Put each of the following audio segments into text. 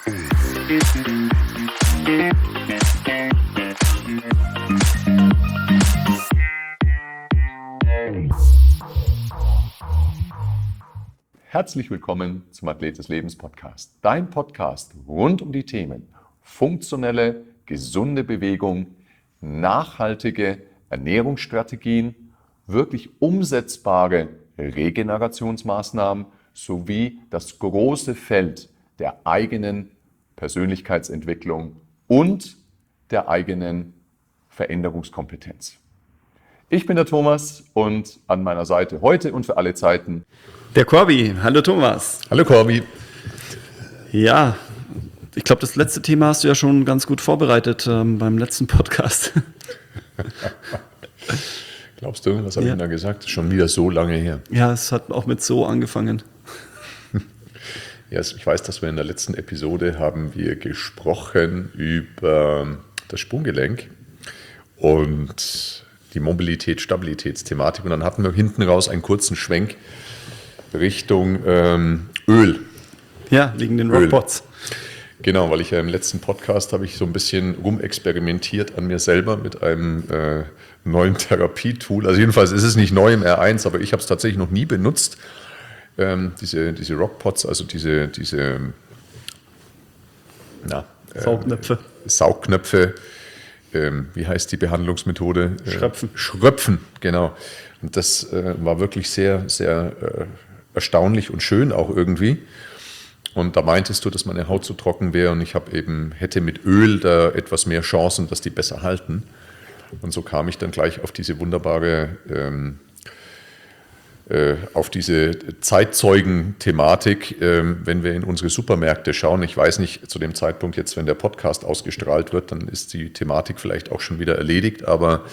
Herzlich willkommen zum Athlet des Lebens Podcast. Dein Podcast rund um die Themen funktionelle, gesunde Bewegung, nachhaltige Ernährungsstrategien, wirklich umsetzbare Regenerationsmaßnahmen sowie das große Feld der eigenen Persönlichkeitsentwicklung und der eigenen Veränderungskompetenz. Ich bin der Thomas und an meiner Seite heute und für alle Zeiten der Corby. Hallo Thomas. Hallo Corby. Ja, ich glaube, das letzte Thema hast du ja schon ganz gut vorbereitet beim letzten Podcast. Glaubst du, was habe ich denn da gesagt? Schon wieder so lange her. Ja, es hat auch mit so angefangen. Ja, ich weiß, dass wir in der letzten Episode haben wir gesprochen über das Sprunggelenk und die Mobilität-Stabilitätsthematik. Und dann hatten wir hinten raus einen kurzen Schwenk Richtung Öl. Ja, wegen den Rockpots. Genau, weil ich ja im letzten Podcast habe ich so ein bisschen rumexperimentiert an mir selber mit einem neuen Therapietool. Also jedenfalls ist es nicht neu im R1, aber ich habe es tatsächlich noch nie benutzt. Diese Rockpots, also diese Saugknöpfe. Wie heißt die Behandlungsmethode? Schröpfen, genau. Und das war wirklich sehr, sehr erstaunlich und schön auch irgendwie. Und da meintest du, dass meine Haut zu trocken wäre und ich hätte mit Öl da etwas mehr Chancen, dass die besser halten. Und so kam ich dann gleich auf diese wunderbare, auf diese Zeitzeugen-Thematik, wenn wir in unsere Supermärkte schauen. Ich weiß nicht, zu dem Zeitpunkt jetzt, wenn der Podcast ausgestrahlt wird, dann ist die Thematik vielleicht auch schon wieder erledigt, aber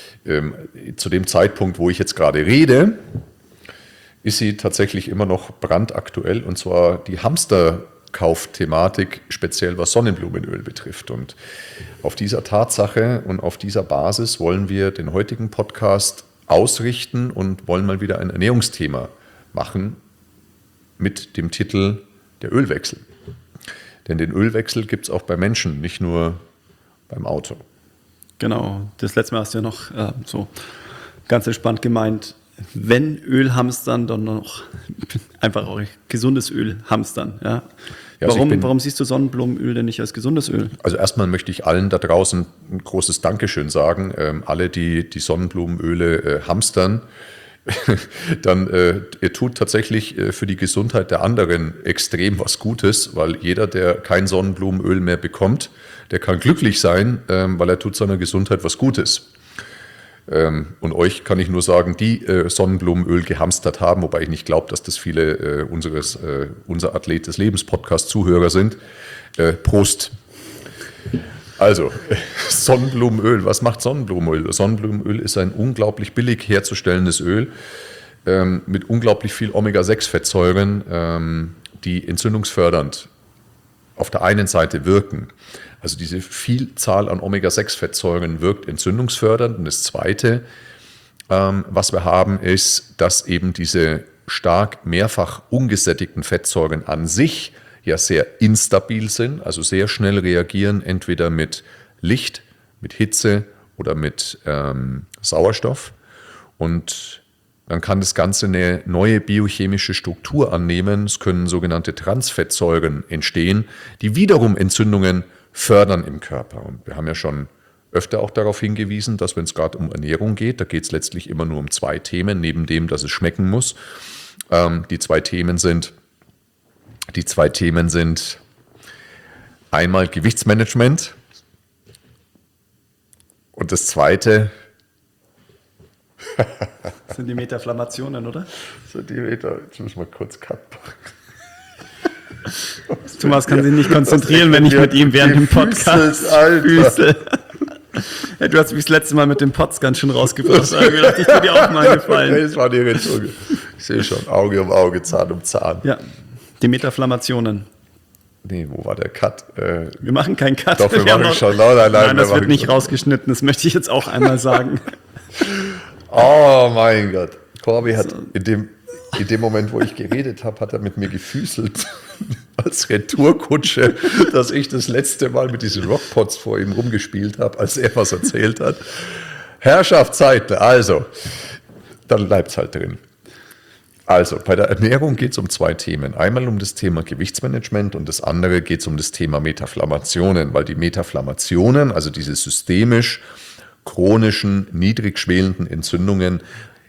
zu dem Zeitpunkt, wo ich jetzt gerade rede, ist sie tatsächlich immer noch brandaktuell, und zwar die Hamsterkauf-Thematik, speziell was Sonnenblumenöl betrifft. Und auf dieser Tatsache und auf dieser Basis wollen wir den heutigen Podcast ausrichten und wollen mal wieder ein Ernährungsthema machen mit dem Titel der Ölwechsel. Denn den Ölwechsel gibt es auch bei Menschen, nicht nur beim Auto. Genau, das letzte Mal hast du ja noch so ganz entspannt gemeint, wenn Öl hamstern, dann noch einfach auch gesundes Öl hamstern. Ja? Ja, warum siehst du Sonnenblumenöl denn nicht als gesundes Öl? Also erstmal möchte ich allen da draußen ein großes Dankeschön sagen. Alle, die Sonnenblumenöle hamstern, dann ihr tut tatsächlich für die Gesundheit der anderen extrem was Gutes, weil jeder, der kein Sonnenblumenöl mehr bekommt, der kann glücklich sein, weil er tut seiner Gesundheit was Gutes. Und euch kann ich nur sagen, die Sonnenblumenöl gehamstert haben, wobei ich nicht glaube, dass das viele unser Athlet des Lebens Podcast-Zuhörer sind. Prost! Also, Sonnenblumenöl, was macht Sonnenblumenöl? Sonnenblumenöl ist ein unglaublich billig herzustellendes Öl mit unglaublich viel Omega-6-Fettsäuren, die entzündungsfördernd auf der einen Seite wirken. Also diese Vielzahl an Omega-6-Fettsäuren wirkt entzündungsfördernd. Und das Zweite, was wir haben, ist, dass eben diese stark mehrfach ungesättigten Fettsäuren an sich ja sehr instabil sind, also sehr schnell reagieren, entweder mit Licht, mit Hitze oder mit Sauerstoff. Und dann kann das Ganze eine neue biochemische Struktur annehmen. Es können sogenannte Transfettsäuren entstehen, die wiederum Entzündungen fördern im Körper. Und wir haben ja schon öfter auch darauf hingewiesen, dass wenn es gerade um Ernährung geht, da geht es letztlich immer nur um zwei Themen, neben dem, dass es schmecken muss. Die zwei Themen sind einmal Gewichtsmanagement und das zweite das sind die Metaflammationen, oder? Jetzt müssen wir kurz Cut machen. Thomas kann sich nicht konzentrieren, wenn ich mit ihm während dem Podcast füße. Ja, du hast mich das letzte Mal mit dem Potz ganz schön rausgebracht. Da habe ich gedacht, ich tue dir auch mal gefallen. Das war die Rettung. Ich sehe schon, Auge um Auge, Zahn um Zahn. Ja, die Metaflammationen. Nee, wo war der Cut? Wir machen keinen Cut. Doch, wir machen schon. Nein, das wird nicht rausgeschnitten. Das möchte ich jetzt auch einmal sagen. Oh mein Gott. Corby hat in dem in dem Moment, wo ich geredet habe, hat er mit mir gefüßelt als Retourkutsche, dass ich das letzte Mal mit diesen Rockpots vor ihm rumgespielt habe, als er was erzählt hat. Herrschaftszeiten, also, dann bleibt es halt drin. Also, bei der Ernährung geht es um 2 Themen. Einmal um das Thema Gewichtsmanagement und das andere geht es um das Thema Metaflammationen, weil die Metaflammationen, also diese systemisch chronischen, niedrig schwelenden Entzündungen,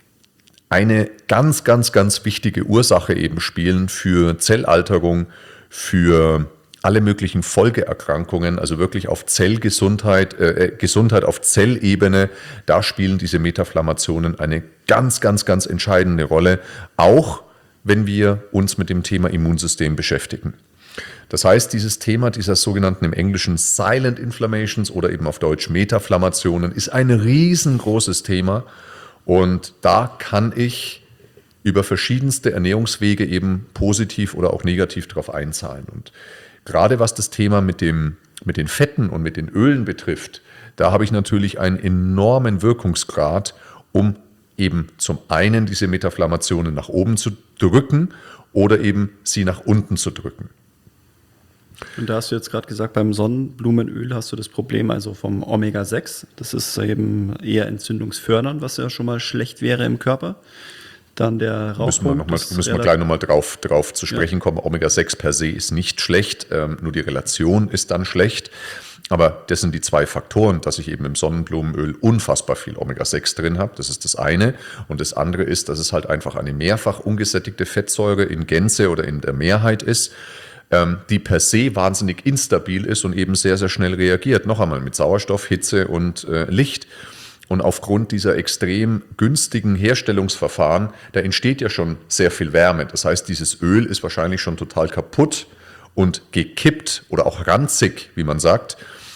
eine ganz, ganz, ganz wichtige Ursache eben spielen für Zellalterung, für alle möglichen Folgeerkrankungen, also wirklich auf Zellgesundheit, Gesundheit auf Zellebene, da spielen diese Metaflammationen eine ganz, ganz, ganz entscheidende Rolle, auch wenn wir uns mit dem Thema Immunsystem beschäftigen. Das heißt, dieses Thema dieser sogenannten im Englischen Silent Inflammations oder eben auf Deutsch Metaflammationen ist ein riesengroßes Thema und da kann ich über verschiedenste Ernährungswege eben positiv oder auch negativ darauf einzahlen. Und gerade was das Thema mit den Fetten und mit den Ölen betrifft, da habe ich natürlich einen enormen Wirkungsgrad, um eben zum einen diese Metaflammationen nach oben zu drücken oder eben sie nach unten zu drücken. Und da hast du jetzt gerade gesagt, beim Sonnenblumenöl hast du das Problem also vom Omega-6. Das ist eben eher entzündungsfördernd, was ja schon mal schlecht wäre im Körper. Dann der Rauchpunkt. Müssen wir gleich nochmal drauf zu sprechen kommen. Omega-6 per se ist nicht schlecht, nur die Relation ist dann schlecht. Aber das sind die 2 Faktoren, dass ich eben im Sonnenblumenöl unfassbar viel Omega-6 drin habe. Das ist das eine. Und das andere ist, dass es halt einfach eine mehrfach ungesättigte Fettsäure in Gänze oder in der Mehrheit ist, die per se wahnsinnig instabil ist und eben sehr, sehr schnell reagiert. Noch einmal mit Sauerstoff, Hitze und Licht. Und aufgrund dieser extrem günstigen Herstellungsverfahren, da entsteht ja schon sehr viel Wärme. Das heißt, dieses Öl ist wahrscheinlich schon total kaputt und gekippt oder auch ranzig, wie man sagt,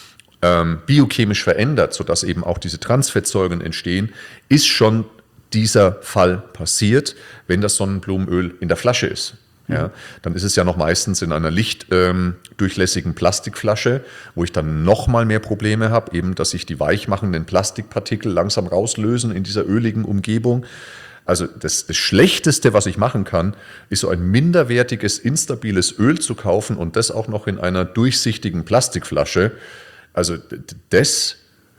biochemisch verändert, sodass eben auch diese Transfettsäuren entstehen, ist schon dieser Fall passiert, wenn das Sonnenblumenöl in der Flasche ist. Ja, dann ist es ja noch meistens in einer lichtdurchlässigen Plastikflasche, wo ich dann noch mal mehr Probleme habe, eben, dass sich die weichmachenden Plastikpartikel langsam rauslösen in dieser öligen Umgebung. Also das Schlechteste, was ich machen kann, ist so ein minderwertiges, instabiles Öl zu kaufen und das auch noch in einer durchsichtigen Plastikflasche. Also das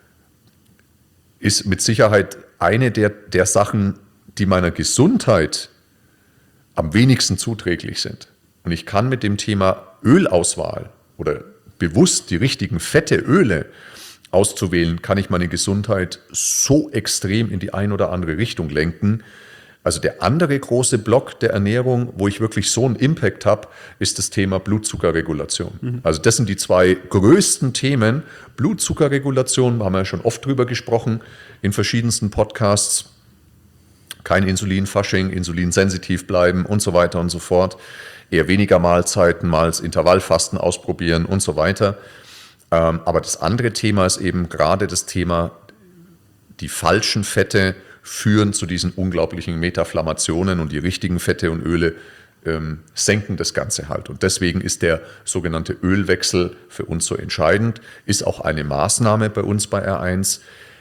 ist mit Sicherheit eine der Sachen, die meiner Gesundheit am wenigsten zuträglich sind. Und ich kann mit dem Thema Ölauswahl oder bewusst die richtigen fette Öle auszuwählen, kann ich meine Gesundheit so extrem in die ein oder andere Richtung lenken. Also der andere große Block der Ernährung, wo ich wirklich so einen Impact habe, ist das Thema Blutzuckerregulation. Also das sind die 2 größten Themen. Blutzuckerregulation, da haben wir ja schon oft drüber gesprochen in verschiedensten Podcasts. Kein Insulinfasching, insulinsensitiv bleiben und so weiter und so fort. Eher weniger Mahlzeiten, mal das Intervallfasten ausprobieren und so weiter. Aber das andere Thema ist eben gerade das Thema, die falschen Fette führen zu diesen unglaublichen Metaflammationen und die richtigen Fette und Öle senken das Ganze halt. Und deswegen ist der sogenannte Ölwechsel für uns so entscheidend, ist auch eine Maßnahme bei uns bei R1,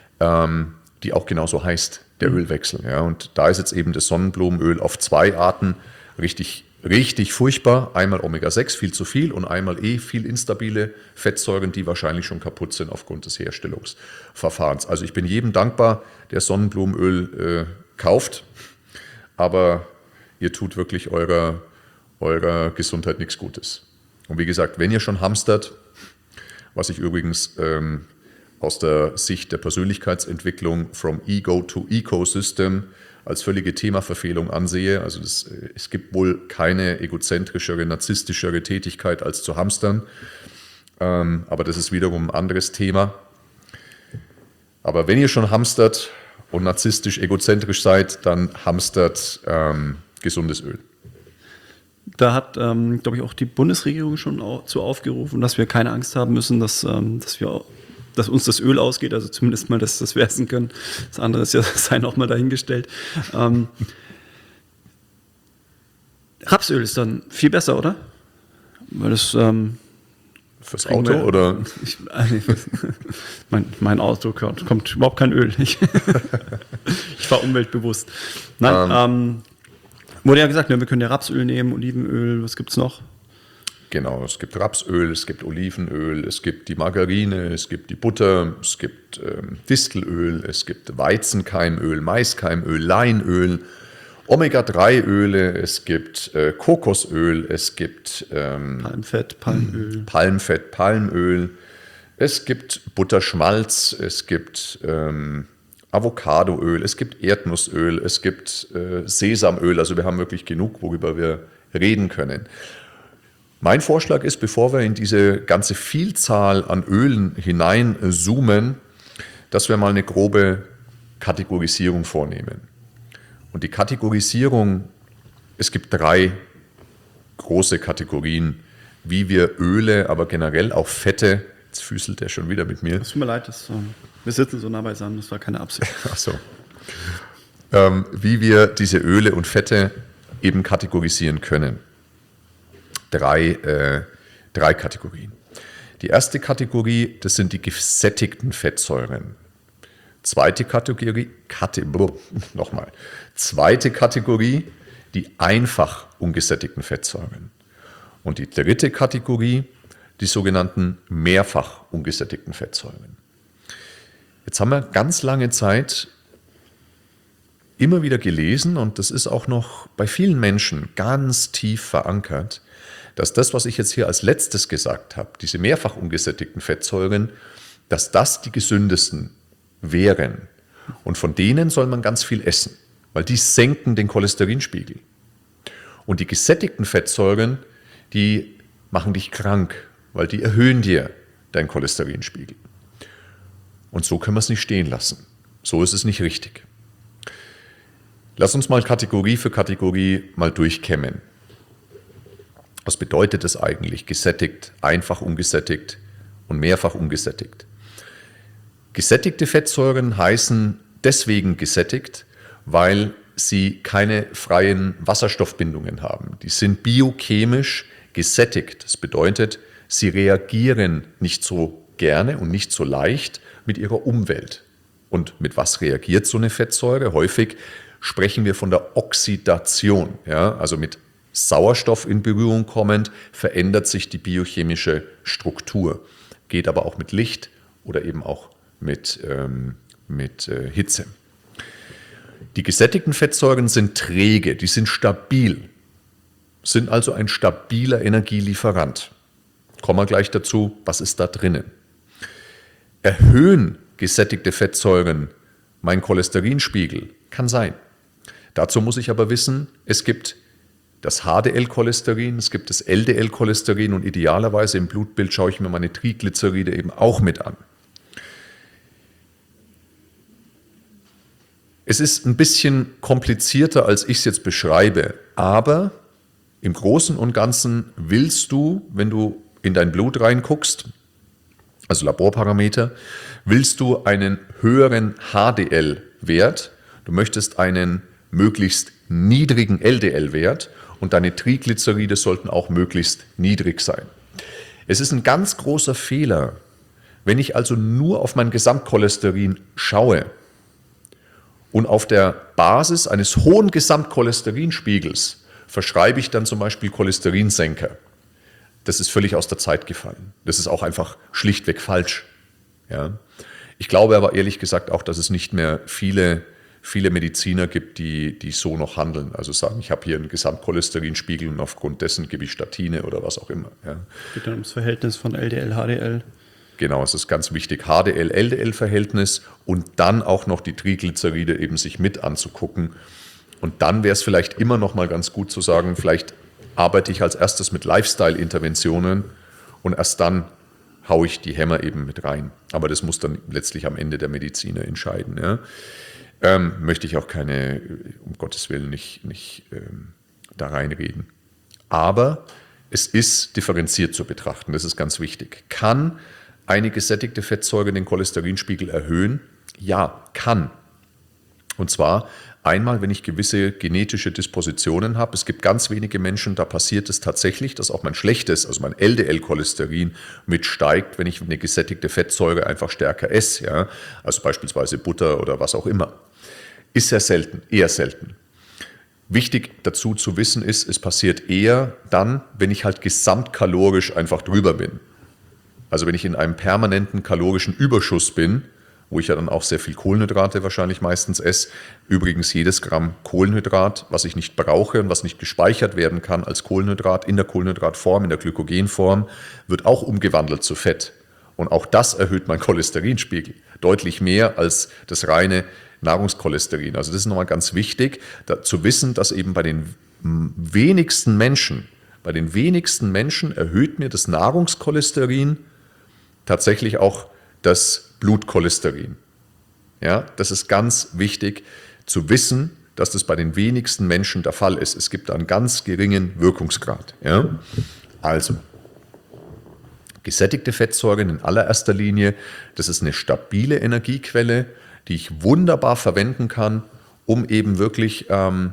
die auch genauso heißt, der Ölwechsel. Ja. Und da ist jetzt eben das Sonnenblumenöl auf 2 Arten richtig furchtbar. Einmal Omega-6, viel zu viel, und einmal viel instabile Fettsäuren, die wahrscheinlich schon kaputt sind aufgrund des Herstellungsverfahrens. Also ich bin jedem dankbar, der Sonnenblumenöl kauft, aber ihr tut wirklich eurer Gesundheit nichts Gutes. Und wie gesagt, wenn ihr schon hamstert, was ich übrigens aus der Sicht der Persönlichkeitsentwicklung from Ego to Ecosystem als völlige Themaverfehlung ansehe. Also es gibt wohl keine egozentrischere, narzisstischere Tätigkeit als zu hamstern. Aber das ist wiederum ein anderes Thema. Aber wenn ihr schon hamstert und narzisstisch, egozentrisch seid, dann hamstert gesundes Öl. Da hat, glaube ich, auch die Bundesregierung schon zu aufgerufen, dass wir keine Angst haben müssen, dass uns das Öl ausgeht, also zumindest mal, dass wir das essen können. Das andere ist ja, sei noch mal dahingestellt. Rapsöl ist dann viel besser, oder? Weil das fürs Auto oder? Mein Auto kommt überhaupt kein Öl. Ich war umweltbewusst. Nein, Wurde ja gesagt, ne, wir können ja Rapsöl nehmen, Olivenöl, was gibt es noch? Genau, es gibt Rapsöl, es gibt Olivenöl, es gibt die Margarine, es gibt die Butter, es gibt Distelöl, es gibt Weizenkeimöl, Maiskeimöl, Leinöl, Omega-3-Öle, es gibt Kokosöl, es gibt Palmfett, Palmöl. Palmfett, Palmöl, es gibt Butterschmalz, es gibt Avocadoöl, es gibt Erdnussöl, es gibt Sesamöl. Also wir haben wirklich genug, worüber wir reden können. Mein Vorschlag ist, bevor wir in diese ganze Vielzahl an Ölen hineinzoomen, dass wir mal eine grobe Kategorisierung vornehmen. Und die Kategorisierung, es gibt 3 große Kategorien, wie wir Öle, aber generell auch Fette, jetzt füßelt er schon wieder mit mir. Es tut mir leid, wir sitzen so nah beisammen, das war keine Absicht. Ach so. Wie wir diese Öle und Fette eben kategorisieren können. 3 Kategorien. Die erste Kategorie, das sind die gesättigten Fettsäuren. Zweite Kategorie, die einfach ungesättigten Fettsäuren. Und die dritte Kategorie, die sogenannten mehrfach ungesättigten Fettsäuren. Jetzt haben wir ganz lange Zeit immer wieder gelesen, und das ist auch noch bei vielen Menschen ganz tief verankert, dass das, was ich jetzt hier als letztes gesagt habe, diese mehrfach ungesättigten Fettsäuren, dass das die gesündesten wären. Und von denen soll man ganz viel essen, weil die senken den Cholesterinspiegel. Und die gesättigten Fettsäuren, die machen dich krank, weil die erhöhen dir deinen Cholesterinspiegel. Und so können wir es nicht stehen lassen. So ist es nicht richtig. Lass uns mal Kategorie für Kategorie mal durchkämmen. Was bedeutet es eigentlich? Gesättigt, einfach ungesättigt und mehrfach ungesättigt. Gesättigte Fettsäuren heißen deswegen gesättigt, weil sie keine freien Wasserstoffbindungen haben. Die sind biochemisch gesättigt. Das bedeutet, sie reagieren nicht so gerne und nicht so leicht mit ihrer Umwelt. Und mit was reagiert so eine Fettsäure? Häufig sprechen wir von der Oxidation, ja, also mit Sauerstoff in Berührung kommend, verändert sich die biochemische Struktur. Geht aber auch mit Licht oder eben auch mit Hitze. Die gesättigten Fettsäuren sind träge, die sind stabil, sind also ein stabiler Energielieferant. Kommen wir gleich dazu, was ist da drinnen? Erhöhen gesättigte Fettsäuren meinen Cholesterinspiegel? Kann sein. Dazu muss ich aber wissen, es gibt das HDL-Cholesterin, es gibt das LDL-Cholesterin und idealerweise im Blutbild schaue ich mir meine Triglyceride eben auch mit an. Es ist ein bisschen komplizierter, als ich es jetzt beschreibe, aber im Großen und Ganzen willst du, wenn du in dein Blut reinguckst, also Laborparameter, willst du einen höheren HDL-Wert, du möchtest einen möglichst niedrigen LDL-Wert und deine Triglyceride sollten auch möglichst niedrig sein. Es ist ein ganz großer Fehler, wenn ich also nur auf mein Gesamtcholesterin schaue und auf der Basis eines hohen Gesamtcholesterinspiegels verschreibe ich dann zum Beispiel Cholesterinsenker. Das ist völlig aus der Zeit gefallen. Das ist auch einfach schlichtweg falsch. Ja. Ich glaube aber ehrlich gesagt auch, dass es nicht mehr viele Mediziner gibt, die so noch handeln. Also sagen, ich habe hier einen Gesamtcholesterinspiegel und aufgrund dessen gebe ich Statine oder was auch immer. Ja. Geht dann ums Verhältnis von LDL, HDL. Genau, es ist ganz wichtig, HDL-LDL-Verhältnis und dann auch noch die Triglyceride eben sich mit anzugucken. Und dann wäre es vielleicht immer noch mal ganz gut zu sagen, vielleicht arbeite ich als erstes mit Lifestyle-Interventionen und erst dann haue ich die Hämmer eben mit rein. Aber das muss dann letztlich am Ende der Mediziner entscheiden. Ja. Möchte ich auch um Gottes Willen nicht da reinreden. Aber es ist differenziert zu betrachten, das ist ganz wichtig. Kann eine gesättigte Fettsäure den Cholesterinspiegel erhöhen? Ja, kann. Und zwar einmal, wenn ich gewisse genetische Dispositionen habe. Es gibt ganz wenige Menschen, da passiert es tatsächlich, dass auch mein schlechtes, also mein LDL-Cholesterin mitsteigt, wenn ich eine gesättigte Fettsäure einfach stärker esse. Ja? Also beispielsweise Butter oder was auch immer. Ist sehr selten, eher selten. Wichtig dazu zu wissen ist, es passiert eher dann, wenn ich halt gesamtkalorisch einfach drüber bin. Also wenn ich in einem permanenten kalorischen Überschuss bin, wo ich ja dann auch sehr viel Kohlenhydrate wahrscheinlich meistens esse. Übrigens jedes Gramm Kohlenhydrat, was ich nicht brauche und was nicht gespeichert werden kann als Kohlenhydrat in der Kohlenhydratform, in der Glykogenform, wird auch umgewandelt zu Fett. Und auch das erhöht meinen Cholesterinspiegel deutlich mehr als das reine Nahrungscholesterin. Also das ist nochmal ganz wichtig, zu wissen, dass eben bei den wenigsten Menschen erhöht mir das Nahrungscholesterin tatsächlich auch das Blutcholesterin. Ja, das ist ganz wichtig zu wissen, dass das bei den wenigsten Menschen der Fall ist. Es gibt einen ganz geringen Wirkungsgrad. Ja? Also, gesättigte Fettsäuren in allererster Linie, das ist eine stabile Energiequelle, die ich wunderbar verwenden kann, um eben wirklich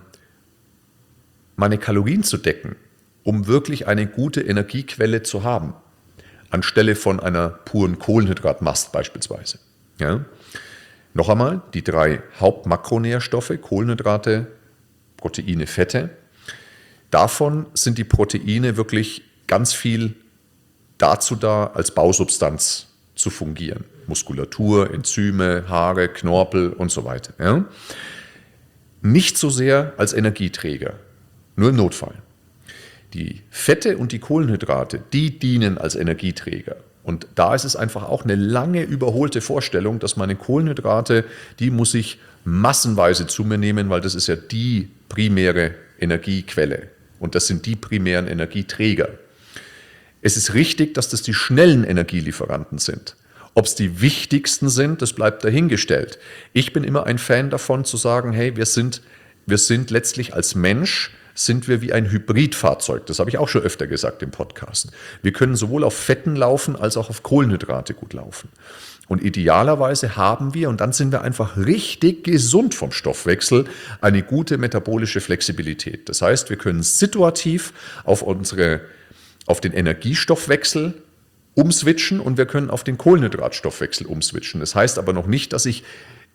meine Kalorien zu decken, um wirklich eine gute Energiequelle zu haben, anstelle von einer puren Kohlenhydratmast beispielsweise. Ja? Noch einmal, die 3 Hauptmakronährstoffe, Kohlenhydrate, Proteine, Fette. Davon sind die Proteine wirklich ganz viel dazu da, als Bausubstanz zu fungieren. Muskulatur, Enzyme, Haare, Knorpel und so weiter. Ja? Nicht so sehr als Energieträger, nur im Notfall. Die Fette und die Kohlenhydrate, die dienen als Energieträger. Und da ist es einfach auch eine lange überholte Vorstellung, dass meine Kohlenhydrate, die muss ich massenweise zu mir nehmen, weil das ist ja die primäre Energiequelle. Und das sind die primären Energieträger. Es ist richtig, dass das die schnellen Energielieferanten sind. Ob es die wichtigsten sind, das bleibt dahingestellt. Ich bin immer ein Fan davon zu sagen, hey, wir sind letztlich als Mensch, sind wir wie ein Hybridfahrzeug. Das habe ich auch schon öfter gesagt im Podcast. Wir können sowohl auf Fetten laufen, als auch auf Kohlenhydrate gut laufen. Und idealerweise haben wir, und dann sind wir einfach richtig gesund vom Stoffwechsel, eine gute metabolische Flexibilität. Das heißt, wir können situativ auf den Energiestoffwechsel umswitchen und wir können auf den Kohlenhydratstoffwechsel umswitchen. Das heißt aber noch nicht, dass ich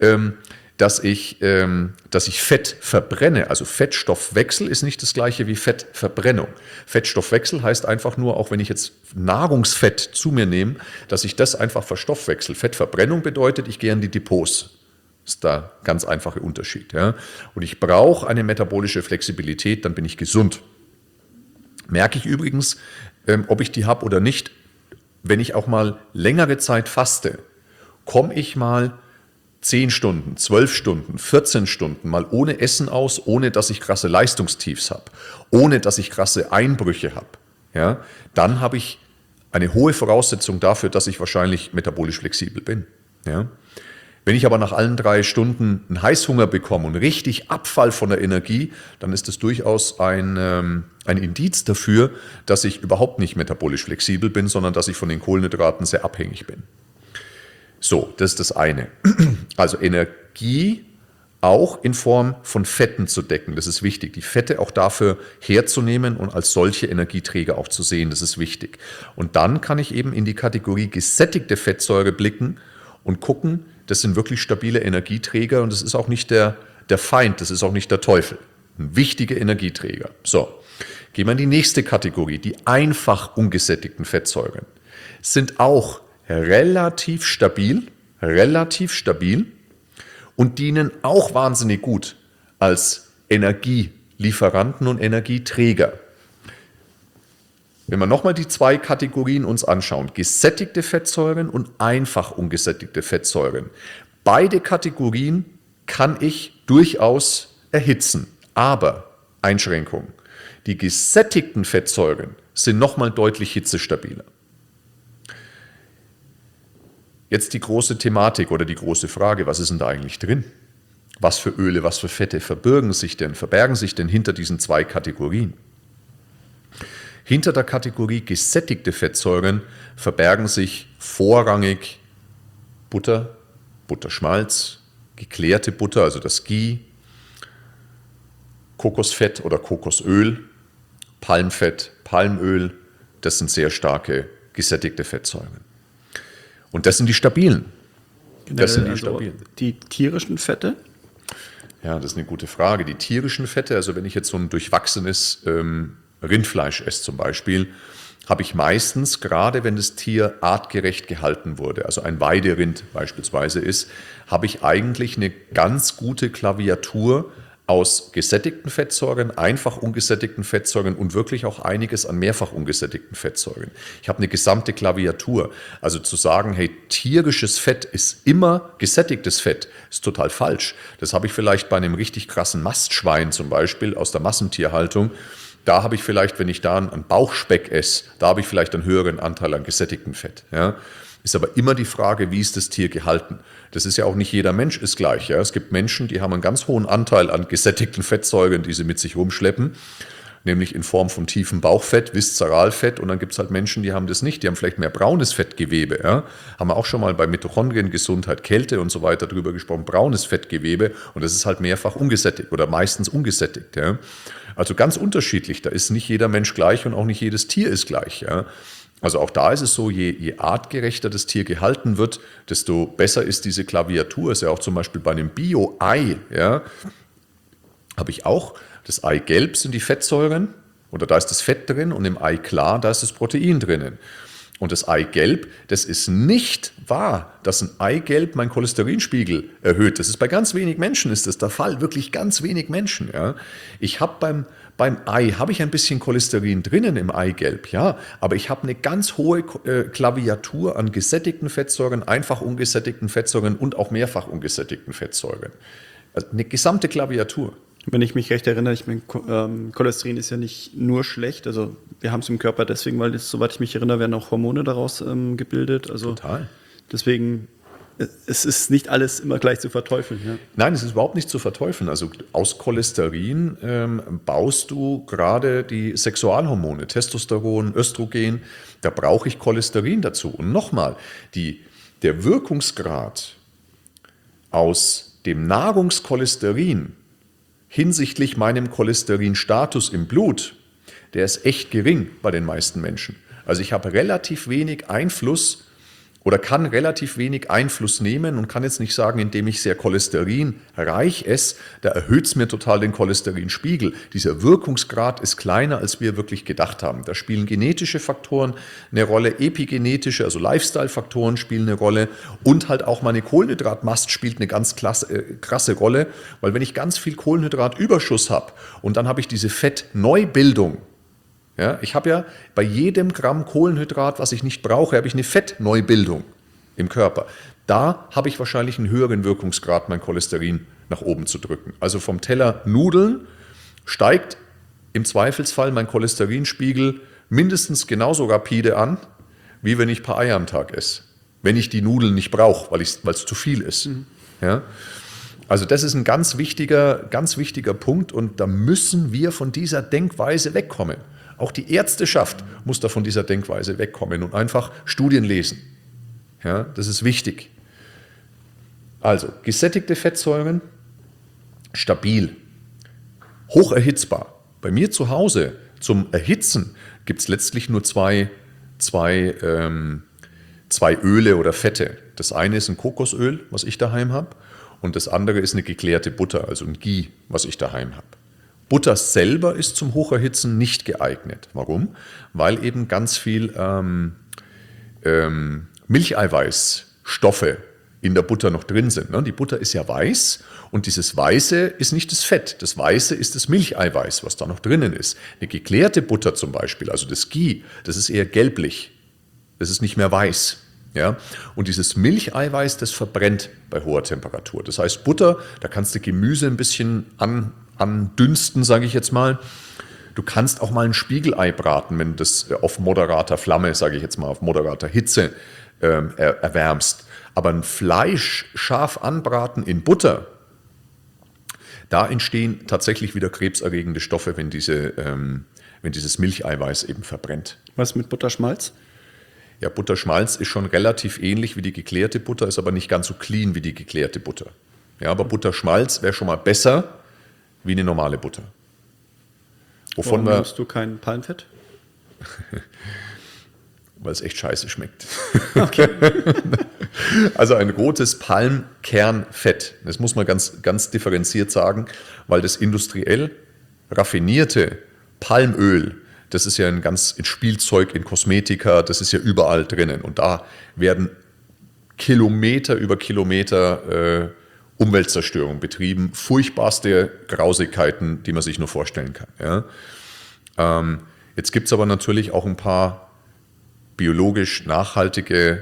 Fett verbrenne. Also Fettstoffwechsel ist nicht das gleiche wie Fettverbrennung. Fettstoffwechsel heißt einfach nur, auch wenn ich jetzt Nahrungsfett zu mir nehme, dass ich das einfach verstoffwechsel. Fettverbrennung bedeutet, ich gehe an die Depots. Das ist der ganz einfache Unterschied. Ja? Und ich brauche eine metabolische Flexibilität, dann bin ich gesund. Merke ich übrigens, ob ich die habe oder nicht, wenn ich auch mal längere Zeit faste, komme ich mal 10 Stunden, 12 Stunden, 14 Stunden mal ohne Essen aus, ohne dass ich krasse Leistungstiefs habe, ohne dass ich krasse Einbrüche habe. Ja, dann habe ich eine hohe Voraussetzung dafür, dass ich wahrscheinlich metabolisch flexibel bin. Ja. Wenn ich aber nach allen 3 Stunden einen Heißhunger bekomme und richtig Abfall von der Energie, dann ist das durchaus ein Indiz dafür, dass ich überhaupt nicht metabolisch flexibel bin, sondern dass ich von den Kohlenhydraten sehr abhängig bin. So, das ist das eine. Also Energie auch in Form von Fetten zu decken, das ist wichtig. Die Fette auch dafür herzunehmen und als solche Energieträger auch zu sehen, das ist wichtig. Und dann kann ich eben in die Kategorie gesättigte Fettsäure blicken und gucken, das sind wirklich stabile Energieträger und das ist auch nicht der Feind, das ist auch nicht der Teufel. Ein wichtiger Energieträger. So, gehen wir in die nächste Kategorie, die einfach ungesättigten Fettsäuren. Sind auch relativ stabil und dienen auch wahnsinnig gut als Energielieferanten und Energieträger. Wenn wir nochmal die 2 Kategorien uns anschauen, gesättigte Fettsäuren und einfach ungesättigte Fettsäuren. Beide Kategorien kann ich durchaus erhitzen, aber Einschränkung. Die gesättigten Fettsäuren sind nochmal deutlich hitzestabiler. Jetzt die große Thematik oder die große Frage, was ist denn da eigentlich drin? Was für Öle, was für Fette verbergen sich denn hinter diesen 2 Kategorien? Hinter der Kategorie gesättigte Fettsäuren verbergen sich vorrangig Butter, Butterschmalz, geklärte Butter, also das Ghee, Kokosfett oder Kokosöl, Palmfett, Palmöl, das sind sehr starke gesättigte Fettsäuren. Und das sind die stabilen. Das sind die stabilen. Die tierischen Fette? Ja, das ist eine gute Frage. Die tierischen Fette, also wenn ich jetzt so ein durchwachsenes Rindfleisch esse zum Beispiel, habe ich meistens, gerade wenn das Tier artgerecht gehalten wurde, also ein Weiderind beispielsweise ist, habe ich eigentlich eine ganz gute Klaviatur aus gesättigten Fettsäuren, einfach ungesättigten Fettsäuren und wirklich auch einiges an mehrfach ungesättigten Fettsäuren. Ich habe eine gesamte Klaviatur. Also zu sagen, hey, tierisches Fett ist immer gesättigtes Fett, ist total falsch. Das habe ich vielleicht bei einem richtig krassen Mastschwein zum Beispiel aus der Massentierhaltung. Da habe ich vielleicht, wenn ich da einen Bauchspeck esse, da habe ich vielleicht einen höheren Anteil an gesättigtem Fett. Ja. Ist aber immer die Frage, wie ist das Tier gehalten? Das ist ja auch nicht jeder Mensch ist gleich. Ja. Es gibt Menschen, die haben einen ganz hohen Anteil an gesättigten Fettsäuren, die sie mit sich rumschleppen, nämlich in Form von tiefem Bauchfett, Viszeralfett. Und dann gibt es halt Menschen, die haben das nicht. Die haben vielleicht mehr braunes Fettgewebe. Ja. Haben wir auch schon mal bei Mitochondriengesundheit, Kälte und so weiter drüber gesprochen, braunes Fettgewebe. Und das ist halt mehrfach ungesättigt oder meistens ungesättigt. Ja. Also ganz unterschiedlich. Da ist nicht jeder Mensch gleich und auch nicht jedes Tier ist gleich. Ja. Also auch da ist es so, je artgerechter das Tier gehalten wird, desto besser ist diese Klaviatur. Ist ja auch zum Beispiel bei einem Bio-Ei, ja, habe ich auch, das Eigelb sind die Fettsäuren oder da ist das Fett drin und im Ei klar, da ist das Protein drinnen. Und das Eigelb, das ist nicht wahr, dass ein Eigelb meinen Cholesterinspiegel erhöht. Das ist bei ganz wenig Menschen ist das der Fall, wirklich ganz wenig Menschen. Ja. Ich habe beim Ei habe ich ein bisschen Cholesterin drinnen im Eigelb, ja, aber ich habe eine ganz hohe Klaviatur an gesättigten Fettsäuren, einfach ungesättigten Fettsäuren und auch mehrfach ungesättigten Fettsäuren. Also eine gesamte Klaviatur. Wenn ich mich recht erinnere, ich meine, Cholesterin ist ja nicht nur schlecht, also wir haben es im Körper deswegen, weil das, soweit ich mich erinnere, werden auch Hormone daraus gebildet. Also total. Deswegen, es ist nicht alles immer gleich zu verteufeln. Ja. Nein, es ist überhaupt nicht zu verteufeln. Also aus Cholesterin baust du gerade die Sexualhormone, Testosteron, Östrogen, da brauche ich Cholesterin dazu. Und nochmal, der Wirkungsgrad aus dem Nahrungscholesterin hinsichtlich meinem Cholesterinstatus im Blut, der ist echt gering bei den meisten Menschen. Also ich habe relativ wenig Einfluss oder kann relativ wenig Einfluss nehmen und kann jetzt nicht sagen, indem ich sehr cholesterinreich esse, da erhöht es mir total den Cholesterinspiegel. Dieser Wirkungsgrad ist kleiner, als wir wirklich gedacht haben. Da spielen genetische Faktoren eine Rolle, epigenetische, also Lifestyle-Faktoren spielen eine Rolle und halt auch meine Kohlenhydratmast spielt eine ganz krasse Rolle, weil wenn ich ganz viel Kohlenhydratüberschuss habe und dann habe ich diese Fettneubildung, ja, ich habe ja bei jedem Gramm Kohlenhydrat, was ich nicht brauche, habe ich eine Fettneubildung im Körper. Da habe ich wahrscheinlich einen höheren Wirkungsgrad, mein Cholesterin nach oben zu drücken. Also vom Teller Nudeln steigt im Zweifelsfall mein Cholesterinspiegel mindestens genauso rapide an, wie wenn ich ein paar Eier am Tag esse. Wenn ich die Nudeln nicht brauche, weil es zu viel ist. Mhm. Ja? Also das ist ein ganz wichtiger Punkt und da müssen wir von dieser Denkweise wegkommen. Auch die Ärzteschaft muss da von dieser Denkweise wegkommen und einfach Studien lesen. Ja, das ist wichtig. Also, gesättigte Fettsäuren, stabil, hoch erhitzbar. Bei mir zu Hause zum Erhitzen gibt es letztlich nur zwei Öle oder Fette. Das eine ist ein Kokosöl, was ich daheim habe, und das andere ist eine geklärte Butter, also ein Ghee, was ich daheim habe. Butter selber ist zum Hocherhitzen nicht geeignet. Warum? Weil eben ganz viel Milcheiweißstoffe in der Butter noch drin sind. Die Butter ist ja weiß und dieses Weiße ist nicht das Fett. Das Weiße ist das Milcheiweiß, was da noch drinnen ist. Eine geklärte Butter zum Beispiel, also das Ghee, das ist eher gelblich. Das ist nicht mehr weiß. Ja? Und dieses Milcheiweiß, das verbrennt bei hoher Temperatur. Das heißt, Butter, da kannst du Gemüse ein bisschen andünsten, sage ich jetzt mal. Du kannst auch mal ein Spiegelei braten, wenn du das auf moderater Flamme, sage ich jetzt mal, auf moderater Hitze erwärmst. Aber ein Fleisch scharf anbraten in Butter, da entstehen tatsächlich wieder krebserregende Stoffe, wenn dieses Milcheiweiß eben verbrennt. Was mit Butterschmalz? Ja, Butterschmalz ist schon relativ ähnlich wie die geklärte Butter, ist aber nicht ganz so clean wie die geklärte Butter. Ja, aber Butterschmalz wäre schon mal besser wie eine normale Butter. Warum nimmst du kein Palmfett? Weil es echt scheiße schmeckt. Okay. Also ein rotes Palmkernfett, das muss man ganz, ganz differenziert sagen, weil das industriell raffinierte Palmöl, das ist ja in Spielzeug, in Kosmetika, das ist ja überall drinnen. Und da werden Kilometer über Kilometer Umweltzerstörung betrieben, furchtbarste Grausigkeiten, die man sich nur vorstellen kann. Ja? Jetzt gibt es aber natürlich auch ein paar biologisch nachhaltige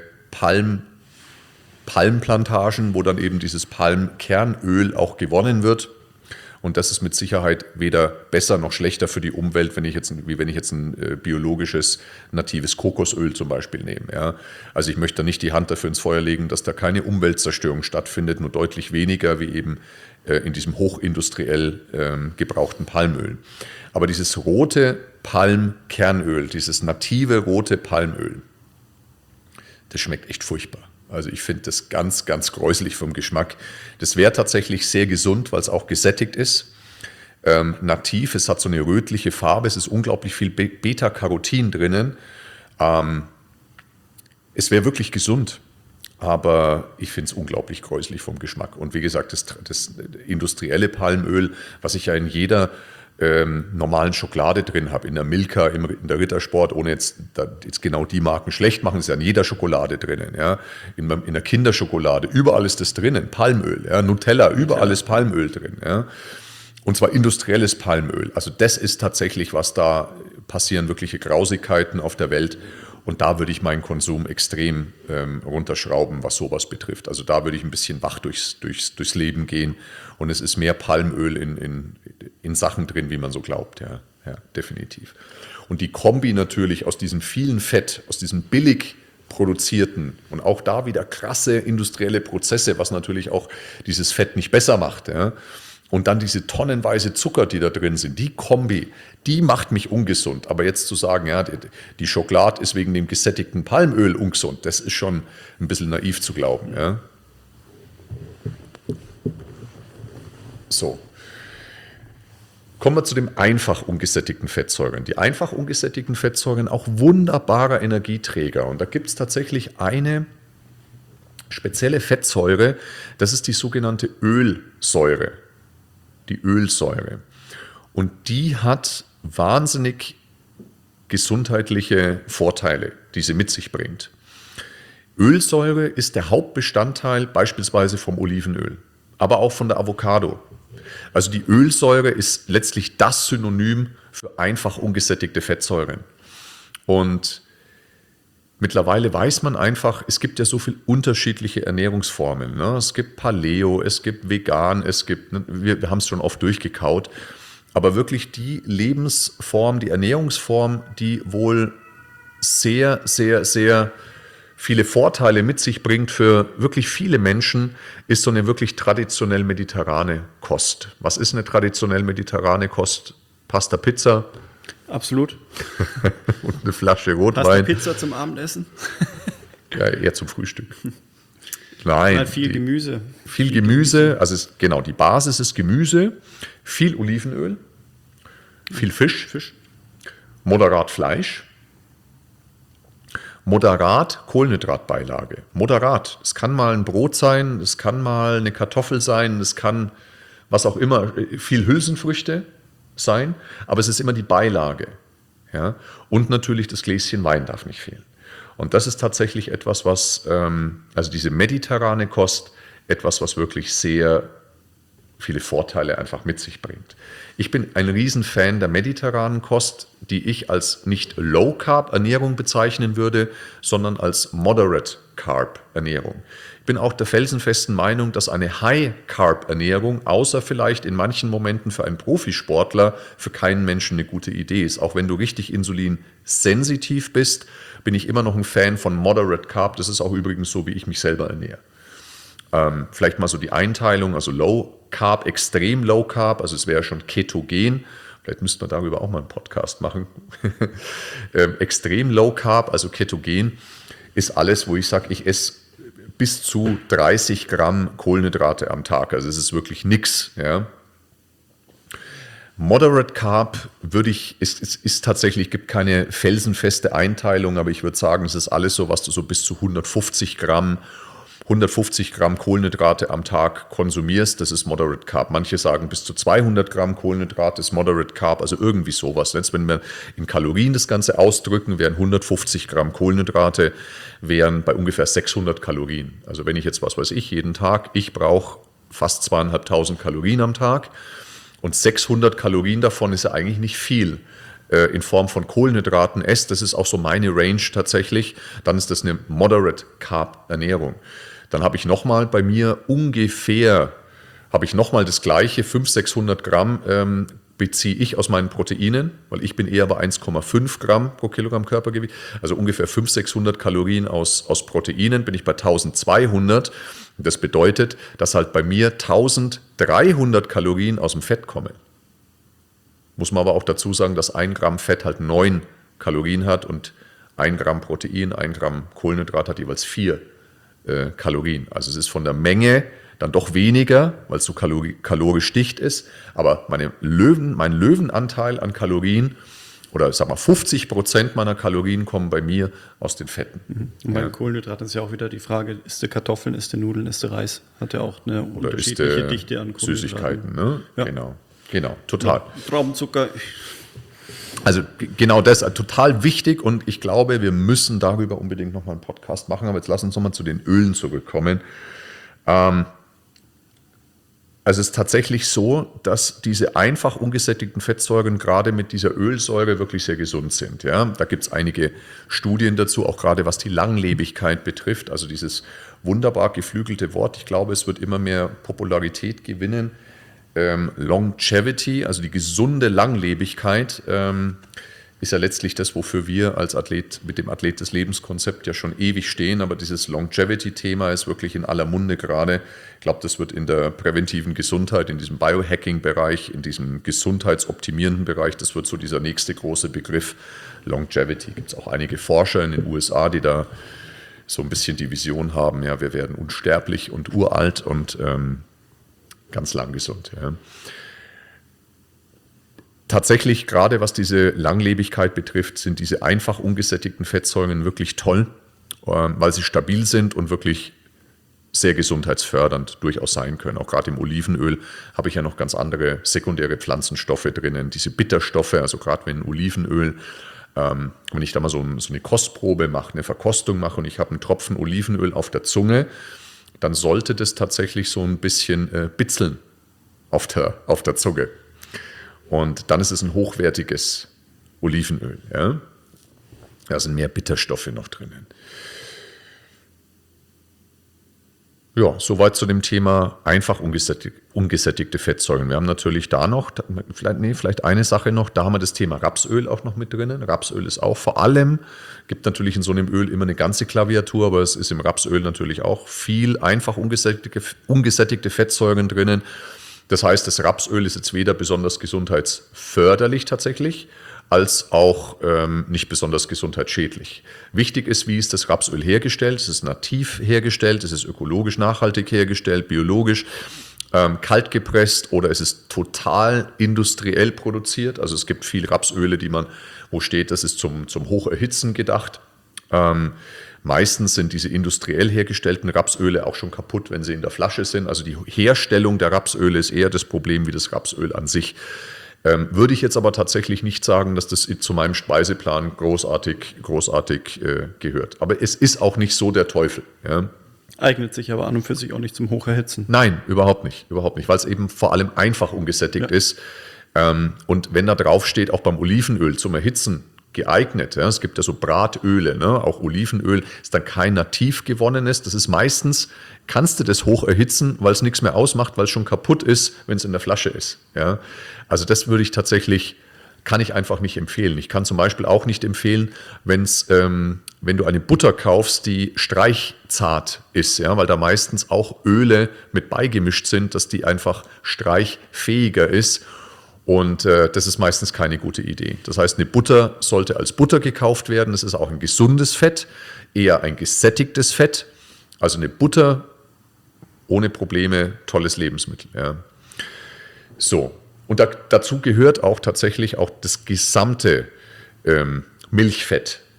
Palmplantagen, wo dann eben dieses Palmkernöl auch gewonnen wird. Und das ist mit Sicherheit weder besser noch schlechter für die Umwelt, wie wenn ich jetzt ein biologisches, natives Kokosöl zum Beispiel nehme. Ja. Also ich möchte da nicht die Hand dafür ins Feuer legen, dass da keine Umweltzerstörung stattfindet, nur deutlich weniger wie eben in diesem hochindustriell gebrauchten Palmöl. Aber dieses rote Palmkernöl, dieses native rote Palmöl, das schmeckt echt furchtbar. Also ich finde das ganz, ganz gräuslich vom Geschmack. Das wäre tatsächlich sehr gesund, weil es auch gesättigt ist. Nativ, es hat so eine rötliche Farbe, es ist unglaublich viel Beta-Carotin drinnen. Es wäre wirklich gesund, aber ich finde es unglaublich gräuslich vom Geschmack. Und wie gesagt, das industrielle Palmöl, was ich ja in jeder normalen Schokolade drin habe, in der Milka, in der Rittersport, ohne jetzt genau die Marken schlecht machen, ist ja in jeder Schokolade drinnen, ja, in der Kinderschokolade, überall ist das drinnen, Palmöl, ja, Nutella, überall ist Palmöl drin, ja, und zwar industrielles Palmöl, also das ist tatsächlich, was da passieren, wirkliche Grausigkeiten auf der Welt. Und da würde ich meinen Konsum extrem runterschrauben, was sowas betrifft. Also da würde ich ein bisschen wach durchs Leben gehen. Und es ist mehr Palmöl in Sachen drin, wie man so glaubt. Ja, definitiv. Und die Kombi natürlich aus diesem vielen Fett, aus diesem billig produzierten und auch da wieder krasse industrielle Prozesse, was natürlich auch dieses Fett nicht besser macht. Ja. Und dann diese tonnenweise Zucker, die da drin sind, die Kombi, die macht mich ungesund. Aber jetzt zu sagen, ja, die Schokolade ist wegen dem gesättigten Palmöl ungesund, das ist schon ein bisschen naiv zu glauben. Ja. So. Kommen wir zu den einfach ungesättigten Fettsäuren. Die einfach ungesättigten Fettsäuren, auch wunderbarer Energieträger. Und da gibt es tatsächlich eine spezielle Fettsäure, das ist die sogenannte Ölsäure. Die Ölsäure. Und die hat wahnsinnig gesundheitliche Vorteile, die sie mit sich bringt. Ölsäure ist der Hauptbestandteil beispielsweise vom Olivenöl, aber auch von der Avocado. Also die Ölsäure ist letztlich das Synonym für einfach ungesättigte Fettsäuren. Und mittlerweile weiß man einfach, es gibt ja so viele unterschiedliche Ernährungsformen. Ne? Es gibt Paleo, es gibt Vegan, wir haben es schon oft durchgekaut, aber wirklich die Lebensform, die Ernährungsform, die wohl sehr, sehr, sehr viele Vorteile mit sich bringt für wirklich viele Menschen, ist so eine wirklich traditionell mediterrane Kost. Was ist eine traditionell mediterrane Kost? Pasta, Pizza. Absolut. Und eine Flasche Rotwein. Pasta, Pizza zum Abendessen? Ja, eher zum Frühstück. Nein. Mal viel Gemüse. Viel Gemüse, also genau, die Basis ist Gemüse, viel Olivenöl, viel Fisch, moderat Fleisch, moderat Kohlenhydratbeilage. Moderat. Es kann mal ein Brot sein, es kann mal eine Kartoffel sein, es kann was auch immer, viel Hülsenfrüchte sein, aber es ist immer die Beilage. Ja? Und natürlich das Gläschen Wein darf nicht fehlen. Und das ist tatsächlich etwas, also diese mediterrane Kost, etwas, was wirklich sehr viele Vorteile einfach mit sich bringt. Ich bin ein Riesenfan der mediterranen Kost, die ich als nicht Low-Carb-Ernährung bezeichnen würde, sondern als Moderate-Carb-Ernährung. Ich bin auch der felsenfesten Meinung, dass eine High-Carb-Ernährung, außer vielleicht in manchen Momenten für einen Profisportler, für keinen Menschen eine gute Idee ist. Auch wenn du richtig insulinsensitiv bist, bin ich immer noch ein Fan von Moderate Carb. Das ist auch übrigens so, wie ich mich selber ernähre. Vielleicht mal so die Einteilung, also Low Carb, extrem Low Carb, also es wäre schon ketogen. Vielleicht müssten wir darüber auch mal einen Podcast machen. Extrem Low Carb, also ketogen, ist alles, wo ich sage, ich esse bis zu 30 Gramm Kohlenhydrate am Tag. Also es ist wirklich nichts. Ja. Moderate Carb ist tatsächlich, gibt keine felsenfeste Einteilung, aber ich würde sagen, es ist alles so, was du so bis zu 150 Gramm 150 Gramm Kohlenhydrate am Tag konsumierst, das ist Moderate Carb. Manche sagen, bis zu 200 Gramm Kohlenhydrate ist Moderate Carb, also irgendwie sowas. Jetzt, wenn wir in Kalorien das Ganze ausdrücken, wären 150 Gramm Kohlenhydrate wären bei ungefähr 600 Kalorien. Also wenn ich jetzt, was weiß ich, jeden Tag, ich brauche fast 2.500 Kalorien am Tag und 600 Kalorien davon ist ja eigentlich nicht viel. In Form von Kohlenhydraten esse, das ist auch so meine Range tatsächlich, dann ist das eine Moderate Carb Ernährung. Dann habe ich nochmal bei mir ungefähr, das gleiche, 500-600 Gramm beziehe ich aus meinen Proteinen, weil ich bin eher bei 1,5 Gramm pro Kilogramm Körpergewicht, also ungefähr 500-600 Kalorien aus Proteinen, bin ich bei 1200. Das bedeutet, dass halt bei mir 1300 Kalorien aus dem Fett kommen. Muss man aber auch dazu sagen, dass 1 Gramm Fett halt 9 Kalorien hat und 1 Gramm Protein, 1 Gramm Kohlenhydrat hat jeweils 4 Kalorien. Also es ist von der Menge dann doch weniger, weil es so kalorisch dicht ist. Aber mein Löwenanteil an Kalorien oder sag mal 50% meiner Kalorien kommen bei mir aus den Fetten. Und bei Kohlenhydraten ist ja auch wieder die Frage, isst du Kartoffeln, isst du Nudeln, isst du Reis? Hat ja auch eine unterschiedliche Dichte an Kohlenhydraten. Süßigkeiten, ne? Ja. Genau, total. Ja, Traubenzucker. Also genau das, total wichtig und ich glaube, wir müssen darüber unbedingt nochmal einen Podcast machen, aber jetzt lass uns nochmal zu den Ölen zurückkommen. Also es ist tatsächlich so, dass diese einfach ungesättigten Fettsäuren gerade mit dieser Ölsäure wirklich sehr gesund sind. Ja? Da gibt es einige Studien dazu, auch gerade was die Langlebigkeit betrifft, also dieses wunderbar geflügelte Wort, ich glaube, es wird immer mehr Popularität gewinnen. Longevity, also die gesunde Langlebigkeit, ist ja letztlich das, wofür wir als Athlet mit dem Athlet des Lebens-Konzept ja schon ewig stehen, aber dieses Longevity-Thema ist wirklich in aller Munde gerade. Ich glaube, das wird in der präventiven Gesundheit, in diesem Biohacking-Bereich, in diesem gesundheitsoptimierenden Bereich, das wird so dieser nächste große Begriff Longevity. Gibt es auch einige Forscher in den USA, die da so ein bisschen die Vision haben, ja, wir werden unsterblich und uralt und ganz lang gesund. Ja. Tatsächlich, gerade was diese Langlebigkeit betrifft, sind diese einfach ungesättigten Fettsäuren wirklich toll, weil sie stabil sind und wirklich sehr gesundheitsfördernd durchaus sein können. Auch gerade im Olivenöl habe ich ja noch ganz andere sekundäre Pflanzenstoffe drinnen, diese Bitterstoffe, also gerade wenn Olivenöl, wenn ich da mal so eine Kostprobe mache, eine Verkostung mache und ich habe einen Tropfen Olivenöl auf der Zunge, dann sollte das tatsächlich so ein bisschen bitzeln auf der Zunge. Und dann ist es ein hochwertiges Olivenöl. Ja? Da sind mehr Bitterstoffe noch drinnen. Ja, soweit zu dem Thema einfach ungesättigte Fettsäuren. Wir haben natürlich da noch, vielleicht eine Sache noch, da haben wir das Thema Rapsöl auch noch mit drinnen. Rapsöl ist auch vor allem, gibt natürlich in so einem Öl immer eine ganze Klaviatur, aber es ist im Rapsöl natürlich auch viel einfach ungesättigte Fettsäuren drinnen. Das heißt, das Rapsöl ist jetzt weder besonders gesundheitsförderlich tatsächlich, als auch nicht besonders gesundheitsschädlich. Wichtig ist, wie ist das Rapsöl hergestellt? Es ist nativ hergestellt, es ist ökologisch nachhaltig hergestellt, biologisch, kalt gepresst oder es ist total industriell produziert. Also es gibt viele Rapsöle, wo steht, das ist zum Hocherhitzen gedacht. Meistens sind diese industriell hergestellten Rapsöle auch schon kaputt, wenn sie in der Flasche sind. Also die Herstellung der Rapsöle ist eher das Problem wie das Rapsöl an sich. Würde ich jetzt aber tatsächlich nicht sagen, dass das zu meinem Speiseplan großartig gehört. Aber es ist auch nicht so der Teufel. Ja. Eignet sich aber an und für sich auch nicht zum Hocherhitzen. Nein, überhaupt nicht, weil es eben vor allem einfach ungesättigt ist. Und wenn da drauf steht, auch beim Olivenöl zum Erhitzen geeignet. Ja. Es gibt ja so Bratöle, ne? Auch Olivenöl ist dann kein nativ gewonnenes. Das ist meistens, kannst du das hoch erhitzen, weil es nichts mehr ausmacht, weil es schon kaputt ist, wenn es in der Flasche ist. Ja. Also das kann ich einfach nicht empfehlen. Ich kann zum Beispiel auch nicht empfehlen, wenn du eine Butter kaufst, die streichzart ist, ja, weil da meistens auch Öle mit beigemischt sind, dass die einfach streichfähiger ist. Und das ist meistens keine gute Idee. Das heißt, eine Butter sollte als Butter gekauft werden. Das ist auch ein gesundes Fett, eher ein gesättigtes Fett. Also eine Butter ohne Probleme, tolles Lebensmittel. Ja. So, und dazu gehört auch tatsächlich auch das gesamte Milchfett.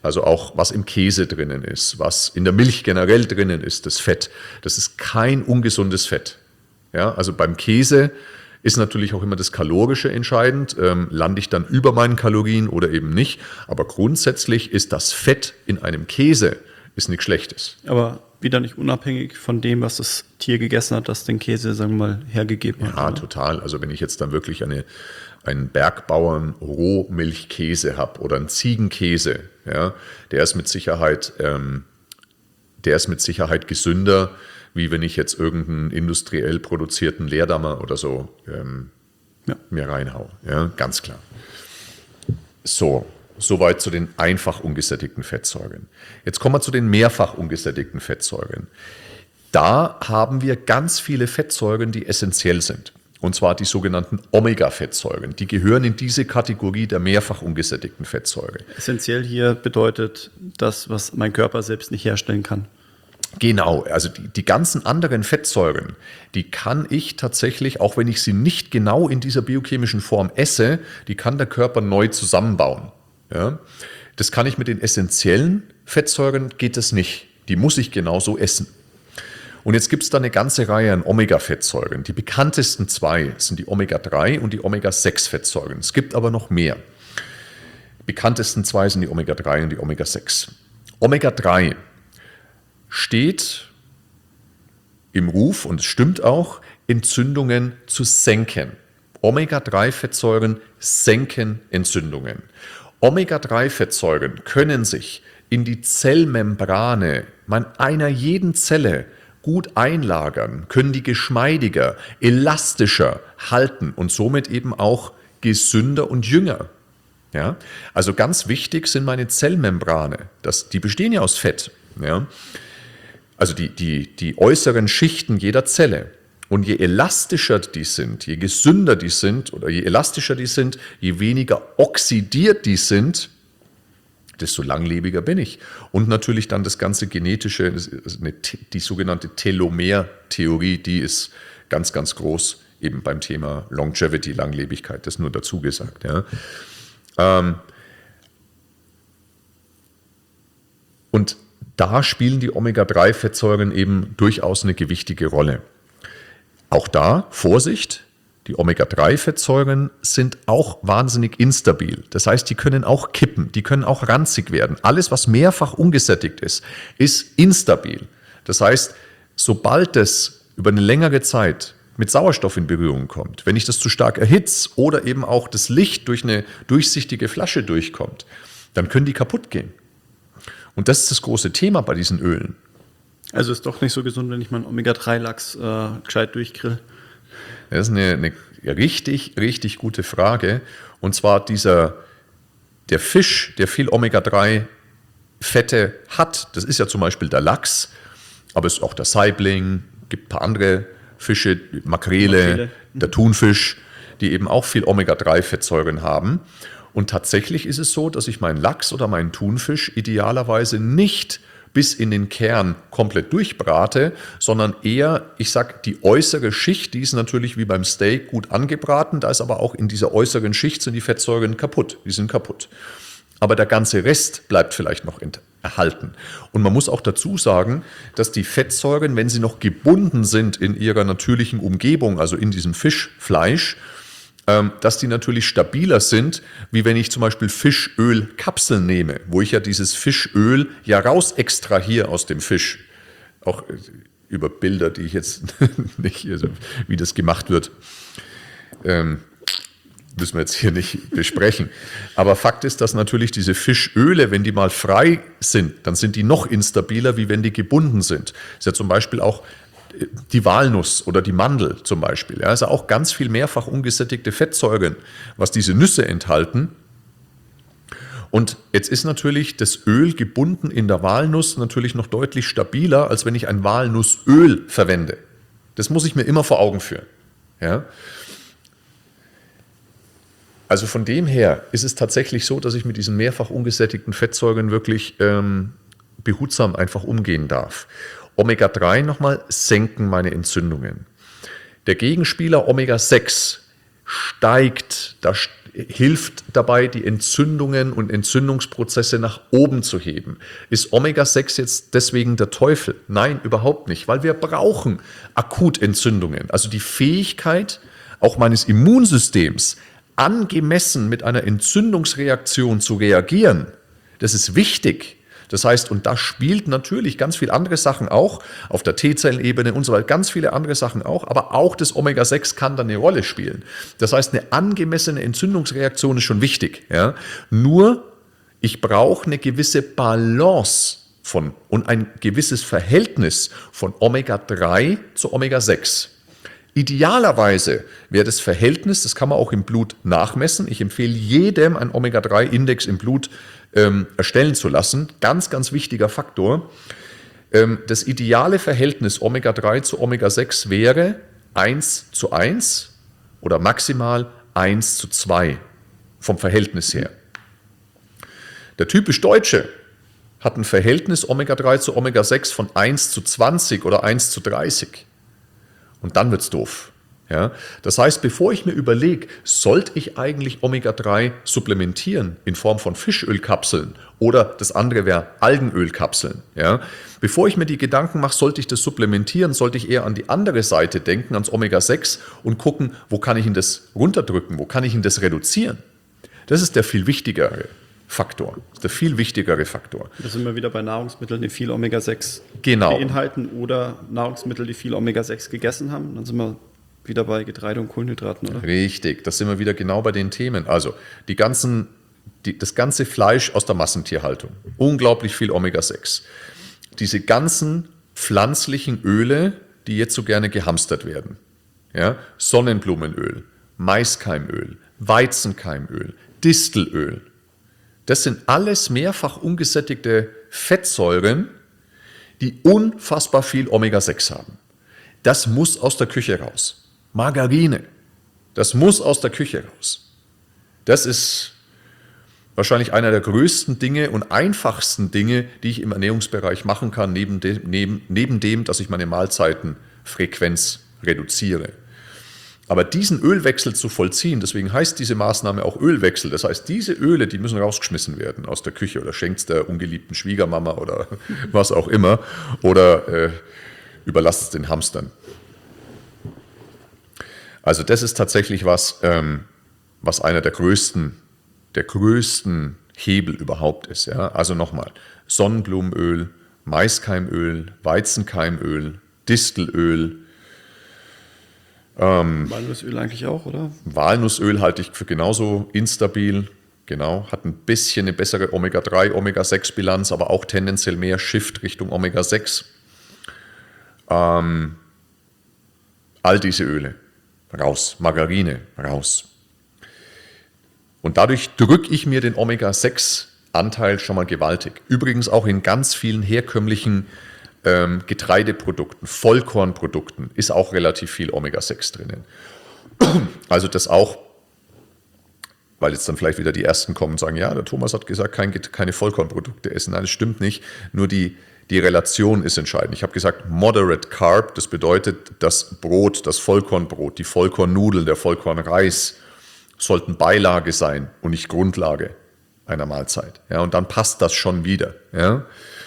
also auch was im Käse drinnen ist, was in der Milch generell drinnen ist, das Fett, das ist kein ungesundes Fett. Ja, also beim Käse ist natürlich auch immer das Kalorische entscheidend. Lande ich dann über meinen Kalorien oder eben nicht? Aber grundsätzlich ist das Fett in einem Käse ist nichts Schlechtes. Aber wieder nicht unabhängig von dem, was das Tier gegessen hat, das den Käse, sagen wir mal, hergegeben hat. Ja, oder? Total. Also wenn ich jetzt dann wirklich einen Bergbauern Rohmilchkäse habe oder einen Ziegenkäse, ja, der ist mit Sicherheit gesünder, wie wenn ich jetzt irgendeinen industriell produzierten Leerdammer oder so mir reinhaue. Ja, ganz klar. Soweit zu den einfach ungesättigten Fettsäuren. Jetzt kommen wir zu den mehrfach ungesättigten Fettsäuren. Da haben wir ganz viele Fettsäuren, die essentiell sind. Und zwar die sogenannten Omega-Fettsäuren. Die gehören in diese Kategorie der mehrfach ungesättigten Fettsäuren. Essentiell hier bedeutet das, was mein Körper selbst nicht herstellen kann. Genau, also die ganzen anderen Fettsäuren, die kann ich tatsächlich, auch wenn ich sie nicht genau in dieser biochemischen Form esse, die kann der Körper neu zusammenbauen. Ja? Das kann ich mit den essentiellen Fettsäuren, geht das nicht. Die muss ich genauso essen. Und jetzt gibt es da eine ganze Reihe an Omega-Fettsäuren. Die bekanntesten zwei sind die Omega-3 und die Omega-6-Fettsäuren. Es gibt aber noch mehr. Die bekanntesten zwei sind die Omega-3 und die Omega-6. Omega-3 steht im Ruf, und es stimmt auch, Entzündungen zu senken. Omega-3-Fettsäuren senken Entzündungen. Omega-3-Fettsäuren können sich in die Zellmembrane einer jeden Zelle gut einlagern, können die geschmeidiger, elastischer halten und somit eben auch gesünder und jünger. Ja? Also ganz wichtig sind meine Zellmembrane. Die bestehen ja aus Fett. Ja? Also die äußeren Schichten jeder Zelle. Und je elastischer die sind, je gesünder die sind oder je elastischer die sind, je weniger oxidiert die sind, desto langlebiger bin ich. Und natürlich dann das ganze Genetische, die sogenannte Telomer-Theorie, die ist ganz, ganz groß eben beim Thema Longevity, Langlebigkeit, das nur dazu gesagt. Ja. Und da spielen die Omega-3-Fettsäuren eben durchaus eine gewichtige Rolle. Auch da, Vorsicht, die Omega-3-Fettsäuren sind auch wahnsinnig instabil. Das heißt, die können auch kippen, die können auch ranzig werden. Alles, was mehrfach ungesättigt ist, ist instabil. Das heißt, sobald es über eine längere Zeit mit Sauerstoff in Berührung kommt, wenn ich das zu stark erhitze oder eben auch das Licht durch eine durchsichtige Flasche durchkommt, dann können die kaputt gehen. Und das ist das große Thema bei diesen Ölen. Also ist doch nicht so gesund, wenn ich meinen Omega-3-Lachs gescheit durchgrill. Das ist eine richtig, richtig gute Frage. Und zwar der Fisch, der viel Omega-3-Fette hat, das ist ja zum Beispiel der Lachs, aber es ist auch der Saibling, gibt ein paar andere Fische, Makrele, der Thunfisch, die eben auch viel Omega-3-Fettsäuren haben. Und tatsächlich ist es so, dass ich meinen Lachs oder meinen Thunfisch idealerweise nicht bis in den Kern komplett durchbrate, sondern eher, ich sag, die äußere Schicht, die ist natürlich wie beim Steak gut angebraten, da ist aber auch in dieser äußeren Schicht sind die Fettsäuren kaputt, die sind kaputt. Aber der ganze Rest bleibt vielleicht noch erhalten. Und man muss auch dazu sagen, dass die Fettsäuren, wenn sie noch gebunden sind in ihrer natürlichen Umgebung, also in diesem Fischfleisch, dass die natürlich stabiler sind, wie wenn ich zum Beispiel Fischölkapseln nehme, wo ich ja dieses Fischöl ja raus extrahiere aus dem Fisch. Auch über Bilder, die ich jetzt nicht, also wie das gemacht wird, müssen wir jetzt hier nicht besprechen. Aber Fakt ist, dass natürlich diese Fischöle, wenn die mal frei sind, dann sind die noch instabiler, wie wenn die gebunden sind. Das ist ja zum Beispiel auch die Walnuss oder die Mandel zum Beispiel. Ja, also auch ganz viel mehrfach ungesättigte Fettsäuren, was diese Nüsse enthalten. Und jetzt ist natürlich das Öl gebunden in der Walnuss natürlich noch deutlich stabiler, als wenn ich ein Walnussöl verwende. Das muss ich mir immer vor Augen führen. Ja? Also von dem her ist es tatsächlich so, dass ich mit diesen mehrfach ungesättigten Fettsäuren wirklich behutsam einfach umgehen darf. Omega-3 nochmal senken meine Entzündungen. Der Gegenspieler Omega-6 steigt, hilft dabei, die Entzündungen und Entzündungsprozesse nach oben zu heben. Ist Omega-6 jetzt deswegen der Teufel? Nein, überhaupt nicht, weil wir brauchen Akutentzündungen. Also die Fähigkeit auch meines Immunsystems, angemessen mit einer Entzündungsreaktion zu reagieren, das ist wichtig. Das heißt, und da spielt natürlich ganz viele andere Sachen auch, auf der T-Zellenebene und so weiter, ganz viele andere Sachen auch, aber auch das Omega-6 kann da eine Rolle spielen. Das heißt, eine angemessene Entzündungsreaktion ist schon wichtig. Ja? Nur, ich brauche eine gewisse Balance und ein gewisses Verhältnis von Omega-3 zu Omega-6. Idealerweise wäre das Verhältnis, das kann man auch im Blut nachmessen. Ich empfehle jedem, einen Omega-3-Index im Blut erstellen zu lassen. Ganz, ganz wichtiger Faktor. Das ideale Verhältnis Omega-3 zu Omega-6 wäre 1:1 oder maximal 1:2 vom Verhältnis her. Der typisch Deutsche hat ein Verhältnis Omega-3 zu Omega-6 von 1:20 oder 1:30. Und dann wird es doof. Ja? Das heißt, bevor ich mir überlege, sollte ich eigentlich Omega-3 supplementieren in Form von Fischölkapseln oder das andere wäre Algenölkapseln. Ja? Bevor ich mir die Gedanken mache, sollte ich das supplementieren, sollte ich eher an die andere Seite denken, ans Omega-6 und gucken, wo kann ich ihn das runterdrücken, wo kann ich ihn das reduzieren. Das ist der viel wichtigere Faktor. Das ist der viel wichtigere Faktor. Da sind wir wieder bei Nahrungsmitteln, die viel Omega-6 genau. beinhalten oder Nahrungsmittel, die viel Omega-6 gegessen haben. Dann sind wir wieder bei Getreide und Kohlenhydraten, oder? Richtig, das sind wir wieder genau bei den Themen. Also das ganze Fleisch aus der Massentierhaltung, unglaublich viel Omega-6. Diese ganzen pflanzlichen Öle, die jetzt so gerne gehamstert werden. Ja? Sonnenblumenöl, Maiskeimöl, Weizenkeimöl, Distelöl. Das sind alles mehrfach ungesättigte Fettsäuren, die unfassbar viel Omega-6 haben. Das muss aus der Küche raus. Margarine, das muss aus der Küche raus. Das ist wahrscheinlich einer der größten Dinge und einfachsten Dinge, die ich im Ernährungsbereich machen kann, neben dem, dass ich meine Mahlzeitenfrequenz reduziere. Aber diesen Ölwechsel zu vollziehen, deswegen heißt diese Maßnahme auch Ölwechsel, das heißt, diese Öle, die müssen rausgeschmissen werden aus der Küche oder schenkt es der ungeliebten Schwiegermama oder was auch immer oder überlasst es den Hamstern. Also das ist tatsächlich was einer der größten Hebel überhaupt ist. Ja? Also nochmal, Sonnenblumenöl, Maiskeimöl, Weizenkeimöl, Distelöl. Walnussöl eigentlich auch, oder? Walnussöl halte ich für genauso instabil. Genau, hat ein bisschen eine bessere Omega-3, Omega-6-Bilanz, aber auch tendenziell mehr Shift Richtung Omega-6. All diese Öle. Raus, Margarine, raus. Und dadurch drücke ich mir den Omega-6-Anteil schon mal gewaltig. Übrigens auch in ganz vielen herkömmlichen Getreideprodukten, Vollkornprodukten ist auch relativ viel Omega-6 drinnen. Also das auch, weil jetzt dann vielleicht wieder die Ersten kommen und sagen, ja, der Thomas hat gesagt, keine Vollkornprodukte essen. Nein, das stimmt nicht. Nur die Relation ist entscheidend. Ich habe gesagt, moderate carb, das bedeutet, das Brot, das Vollkornbrot, die Vollkornnudeln, der Vollkornreis sollten Beilage sein und nicht Grundlage einer Mahlzeit. Ja, und dann passt das schon wieder. Ja.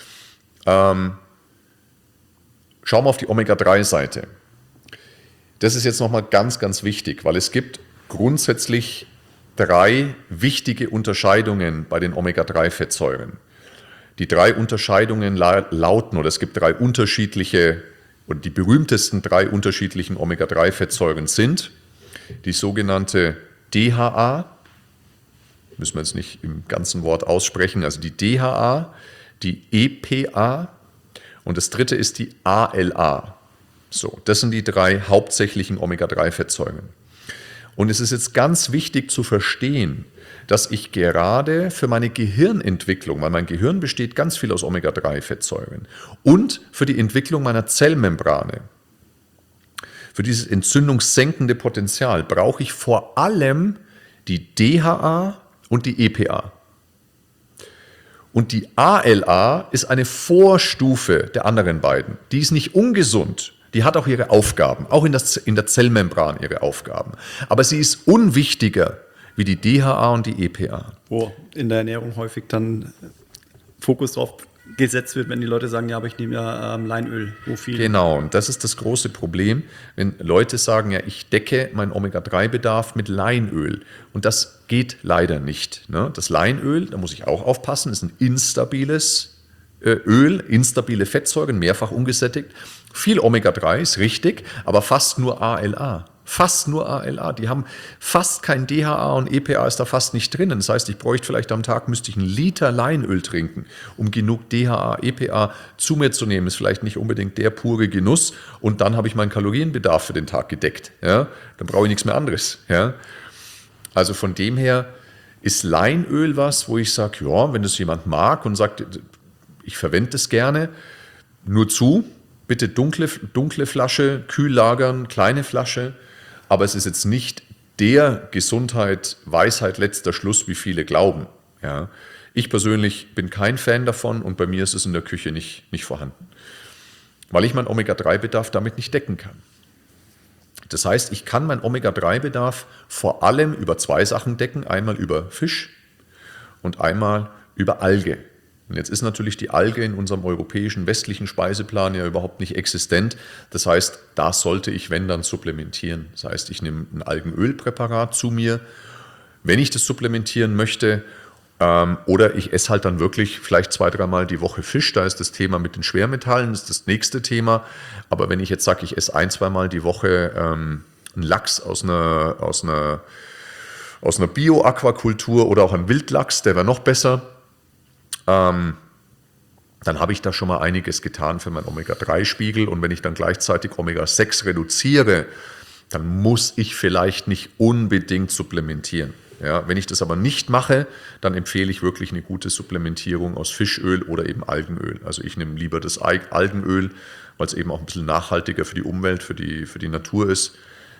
Schauen wir auf die Omega-3-Seite. Das ist jetzt nochmal ganz, ganz wichtig, weil es gibt grundsätzlich 3 wichtige Unterscheidungen bei den Omega-3-Fettsäuren. Die 3 Unterscheidungen lauten, oder es gibt 3 unterschiedliche, und die berühmtesten 3 unterschiedlichen Omega-3-Fettsäuren sind die sogenannte DHA, müssen wir jetzt nicht im ganzen Wort aussprechen, also die DHA, die EPA und das dritte ist die ALA. So, das sind die 3 hauptsächlichen Omega-3-Fettsäuren. Und es ist jetzt ganz wichtig zu verstehen, dass ich gerade für meine Gehirnentwicklung, weil mein Gehirn besteht ganz viel aus Omega-3-Fettsäuren, und für die Entwicklung meiner Zellmembrane, für dieses entzündungssenkende Potenzial, brauche ich vor allem die DHA und die EPA. Und die ALA ist eine Vorstufe der anderen beiden. Die ist nicht ungesund. Die hat auch ihre Aufgaben, auch in der Zellmembran ihre Aufgaben. Aber sie ist unwichtiger wie die DHA und die EPA. Wo in der Ernährung häufig dann Fokus drauf gesetzt wird, wenn die Leute sagen, ja, aber ich nehme ja Leinöl. Wo viel? Genau, und das ist das große Problem, wenn Leute sagen, ja, ich decke meinen Omega-3-Bedarf mit Leinöl. Und das geht leider nicht. Ne? Das Leinöl, da muss ich auch aufpassen, ist ein instabiles Öl, instabile Fettsäuren, mehrfach ungesättigt. Viel Omega-3 ist richtig, aber fast nur ALA. Fast nur ALA. Die haben fast kein DHA und EPA ist da fast nicht drin. Das heißt, ich bräuchte vielleicht am Tag, müsste ich 1 Liter Leinöl trinken, um genug DHA, EPA zu mir zu nehmen. Ist vielleicht nicht unbedingt der pure Genuss. Und dann habe ich meinen Kalorienbedarf für den Tag gedeckt. Ja? Dann brauche ich nichts mehr anderes. Ja? Also von dem her ist Leinöl was, wo ich sage, ja, wenn das jemand mag und sagt, ich verwende das gerne, nur zu, bitte dunkle Flasche, kühl lagern, kleine Flasche. Aber es ist jetzt nicht der Gesundheit, Weisheit, letzter Schluss, wie viele glauben. Ja. Ich persönlich bin kein Fan davon und bei mir ist es in der Küche nicht vorhanden, weil ich meinen Omega-3-Bedarf damit nicht decken kann. Das heißt, ich kann meinen Omega-3-Bedarf vor allem über 2 Sachen decken, einmal über Fisch und einmal über Alge. Und jetzt ist natürlich die Alge in unserem europäischen westlichen Speiseplan ja überhaupt nicht existent. Das heißt, da sollte ich, wenn, dann supplementieren. Das heißt, ich nehme ein Algenölpräparat zu mir, wenn ich das supplementieren möchte, oder ich esse halt dann wirklich vielleicht 2-3 Mal die Woche Fisch. Da ist das Thema mit den Schwermetallen, das ist das nächste Thema. Aber wenn ich jetzt sage, ich esse 1-2 Mal die Woche einen Lachs aus einer Bio-Aquakultur oder auch einen Wildlachs, der wäre noch besser, dann habe ich da schon mal einiges getan für meinen Omega-3-Spiegel. Und wenn ich dann gleichzeitig Omega-6 reduziere, dann muss ich vielleicht nicht unbedingt supplementieren. Ja, wenn ich das aber nicht mache, dann empfehle ich wirklich eine gute Supplementierung aus Fischöl oder eben Algenöl. Also ich nehme lieber das Algenöl, weil es eben auch ein bisschen nachhaltiger für die Umwelt, für die Natur ist.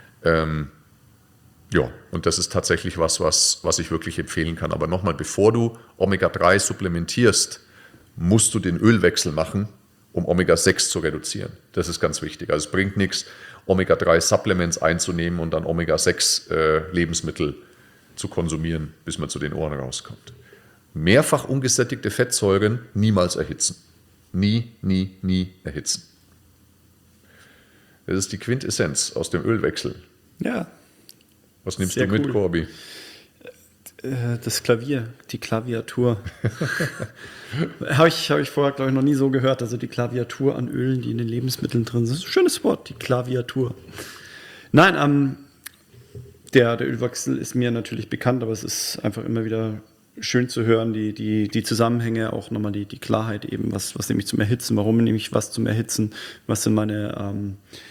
Ja, und das ist tatsächlich was ich wirklich empfehlen kann. Aber nochmal, bevor du Omega-3 supplementierst, musst du den Ölwechsel machen, um Omega-6 zu reduzieren. Das ist ganz wichtig. Also es bringt nichts, Omega-3-Supplements einzunehmen und dann Omega-6-Lebensmittel zu konsumieren, bis man zu den Ohren rauskommt. Mehrfach ungesättigte Fettsäuren niemals erhitzen. Nie erhitzen. Das ist die Quintessenz aus dem Ölwechsel. Ja. Was nimmst du mit, Corby? Das Klavier, die Klaviatur. Habe ich vorher, glaube ich, noch nie so gehört. Also die Klaviatur an Ölen, die in den Lebensmitteln drin sind. Das ist ein schönes Wort, die Klaviatur. Nein, der Ölwechsel ist mir natürlich bekannt, aber es ist einfach immer wieder schön zu hören, die Zusammenhänge, auch nochmal die Klarheit eben, was nehme ich zum Erhitzen, warum nehme ich was zum Erhitzen, was sind meine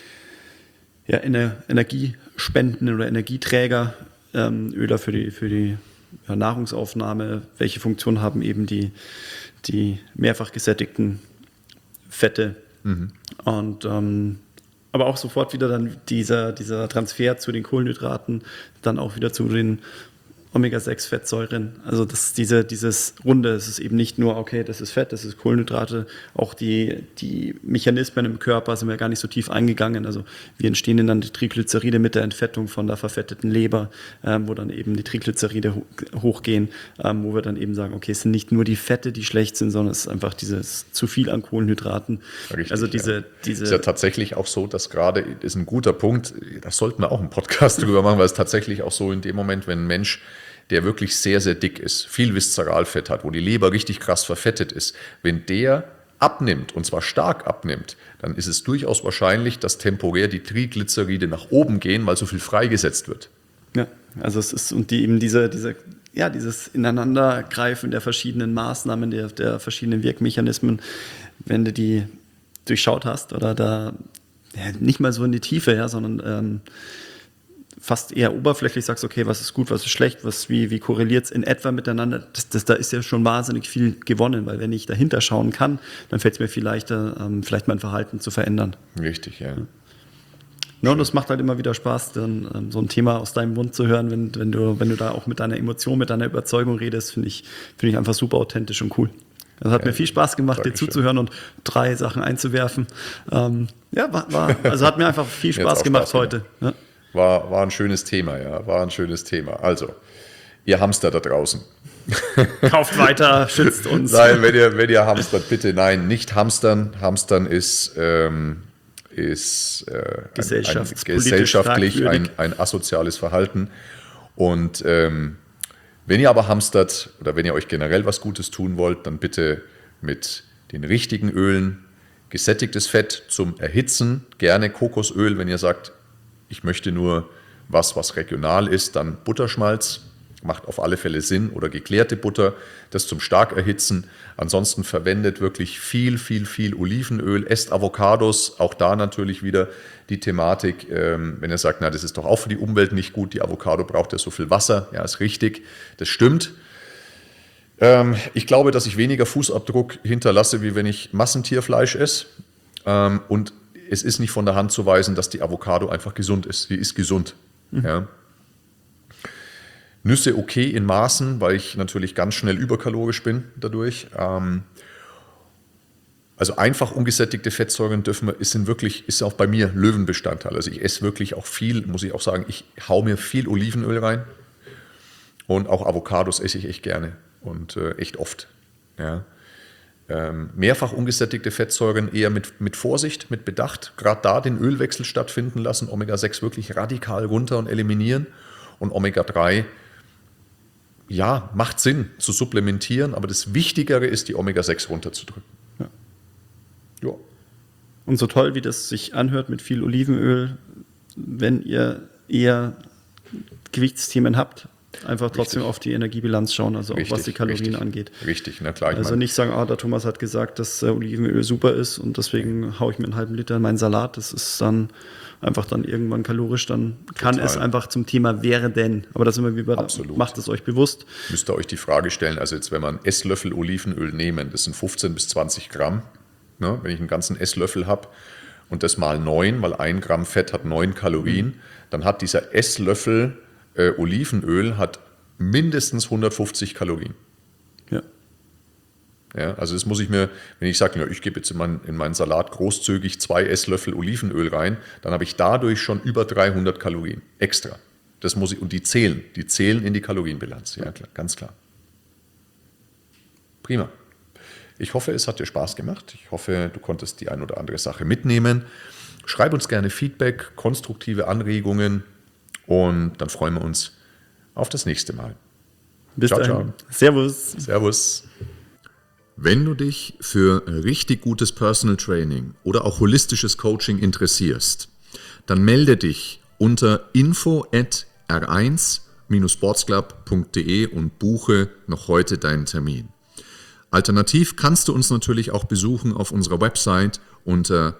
Energiespenden oder Energieträger, Öler für die Nahrungsaufnahme, welche Funktion haben eben die mehrfach gesättigten Fette. Und aber auch sofort wieder dann dieser Transfer zu den Kohlenhydraten, dann auch wieder zu den Omega-6-Fettsäuren. Also dieses Runde, es ist eben nicht nur, okay, das ist Fett, das ist Kohlenhydrate, auch die Mechanismen im Körper sind wir gar nicht so tief eingegangen. Also wie entstehen denn dann die Triglyceride mit der Entfettung von der verfetteten Leber, wo dann eben die Triglyceride hochgehen, wo wir dann eben sagen, okay, es sind nicht nur die Fette, die schlecht sind, sondern es ist einfach dieses zu viel an Kohlenhydraten. Richtig, also diese ist ja tatsächlich auch so, dass gerade, ist ein guter Punkt, da sollten wir auch einen Podcast drüber machen, weil es tatsächlich auch so in dem Moment, wenn ein Mensch, der wirklich sehr, sehr dick ist, viel Viszeralfett hat, wo die Leber richtig krass verfettet ist, wenn der abnimmt, und zwar stark abnimmt, dann ist es durchaus wahrscheinlich, dass temporär die Triglyceride nach oben gehen, weil so viel freigesetzt wird. Ja, also es ist, und dieses Ineinandergreifen der verschiedenen Maßnahmen, der verschiedenen Wirkmechanismen, wenn du die durchschaut hast oder da nicht mal so in die Tiefe, sondern fast eher oberflächlich sagst, okay, was ist gut, was ist schlecht, wie korreliert es in etwa miteinander, da ist ja schon wahnsinnig viel gewonnen, weil wenn ich dahinter schauen kann, dann fällt es mir viel leichter, vielleicht mein Verhalten zu verändern. Richtig, ja. Ja, und es macht halt immer wieder Spaß, dann so ein Thema aus deinem Mund zu hören, wenn du da auch mit deiner Emotion, mit deiner Überzeugung redest, finde ich einfach super authentisch und cool. Das hat mir viel Spaß gemacht, dir zuzuhören und 3 Sachen einzuwerfen. Also hat mir einfach viel Spaß gemacht heute. Ja. War ein schönes Thema, ja, war ein schönes Thema. Also, ihr Hamster da draußen. Kauft weiter, schützt uns. Nein, wenn ihr hamstert, bitte nein, nicht hamstern. Hamstern ist gesellschaftlich ein asoziales Verhalten. Und wenn ihr aber hamstert oder wenn ihr euch generell was Gutes tun wollt, dann bitte mit den richtigen Ölen, gesättigtes Fett zum Erhitzen, gerne Kokosöl. Wenn ihr sagt, ich möchte nur was regional ist, dann Butterschmalz. Macht auf alle Fälle Sinn, oder geklärte Butter, das zum stark erhitzen. Ansonsten verwendet wirklich viel Olivenöl, esst Avocados, auch da natürlich wieder die Thematik, wenn ihr sagt, na, das ist doch auch für die Umwelt nicht gut, die Avocado braucht ja so viel Wasser, ja, ist richtig, das stimmt. Ich glaube, dass ich weniger Fußabdruck hinterlasse, wie wenn ich Massentierfleisch esse, und es ist nicht von der Hand zu weisen, dass die Avocado einfach gesund ist, sie ist gesund, ja. Nüsse okay in Maßen, weil ich natürlich ganz schnell überkalorisch bin dadurch. Also einfach ungesättigte Fettsäuren ist auch bei mir Löwenbestandteil. Also ich esse wirklich auch viel, muss ich auch sagen, ich hau mir viel Olivenöl rein, und auch Avocados esse ich echt gerne und echt oft. Ja. Mehrfach ungesättigte Fettsäuren eher mit Vorsicht, mit Bedacht, gerade da den Ölwechsel stattfinden lassen, Omega-6 wirklich radikal runter und eliminieren, und Omega-3, ja, macht Sinn zu supplementieren, aber das Wichtigere ist, die Omega-6 runterzudrücken. Ja. Ja. Und so toll, wie das sich anhört mit viel Olivenöl, wenn ihr eher Gewichtsthemen habt, einfach trotzdem auf die Energiebilanz schauen, also auch was die Kalorien angeht. Richtig, na klar. Also nicht sagen, der Thomas hat gesagt, dass Olivenöl super ist und deswegen haue ich mir einen halben Liter in meinen Salat. Das ist dann einfach dann irgendwann kalorisch, dann kann es einfach zum Thema wäre denn. Aber da sind wir wieder, macht es euch bewusst. Müsst ihr euch die Frage stellen, also jetzt, wenn wir einen Esslöffel Olivenöl nehmen, das sind 15 bis 20 Gramm, ne, wenn ich einen ganzen Esslöffel habe und das mal 9, weil 1 Gramm Fett hat 9 Kalorien, dann hat dieser Esslöffel Olivenöl hat mindestens 150 Kalorien. Ja. Ja, also das muss ich mir, wenn ich sage, ja, ich gebe jetzt in meinen Salat großzügig 2 Esslöffel Olivenöl rein, dann habe ich dadurch schon über 300 Kalorien extra. Das muss ich, und die zählen in die Kalorienbilanz. Ja, klar, ganz klar. Prima. Ich hoffe, es hat dir Spaß gemacht. Ich hoffe, du konntest die ein oder andere Sache mitnehmen. Schreib uns gerne Feedback, konstruktive Anregungen, und dann freuen wir uns auf das nächste Mal. Bis dahin. Ciao. Servus. Servus. Wenn du dich für richtig gutes Personal Training oder auch holistisches Coaching interessierst, dann melde dich unter info@r1-sportsclub.de und buche noch heute deinen Termin. Alternativ kannst du uns natürlich auch besuchen auf unserer Website unter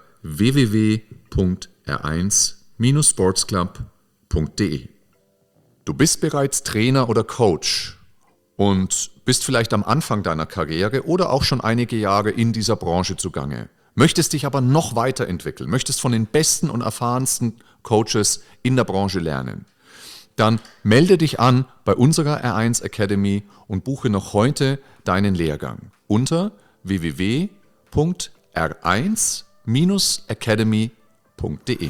www.r1-sportsclub.de. Du bist bereits Trainer oder Coach und bist vielleicht am Anfang deiner Karriere oder auch schon einige Jahre in dieser Branche zugange, möchtest dich aber noch weiterentwickeln, möchtest von den besten und erfahrensten Coaches in der Branche lernen, dann melde dich an bei unserer R1 Academy und buche noch heute deinen Lehrgang unter www.r1-academy.de.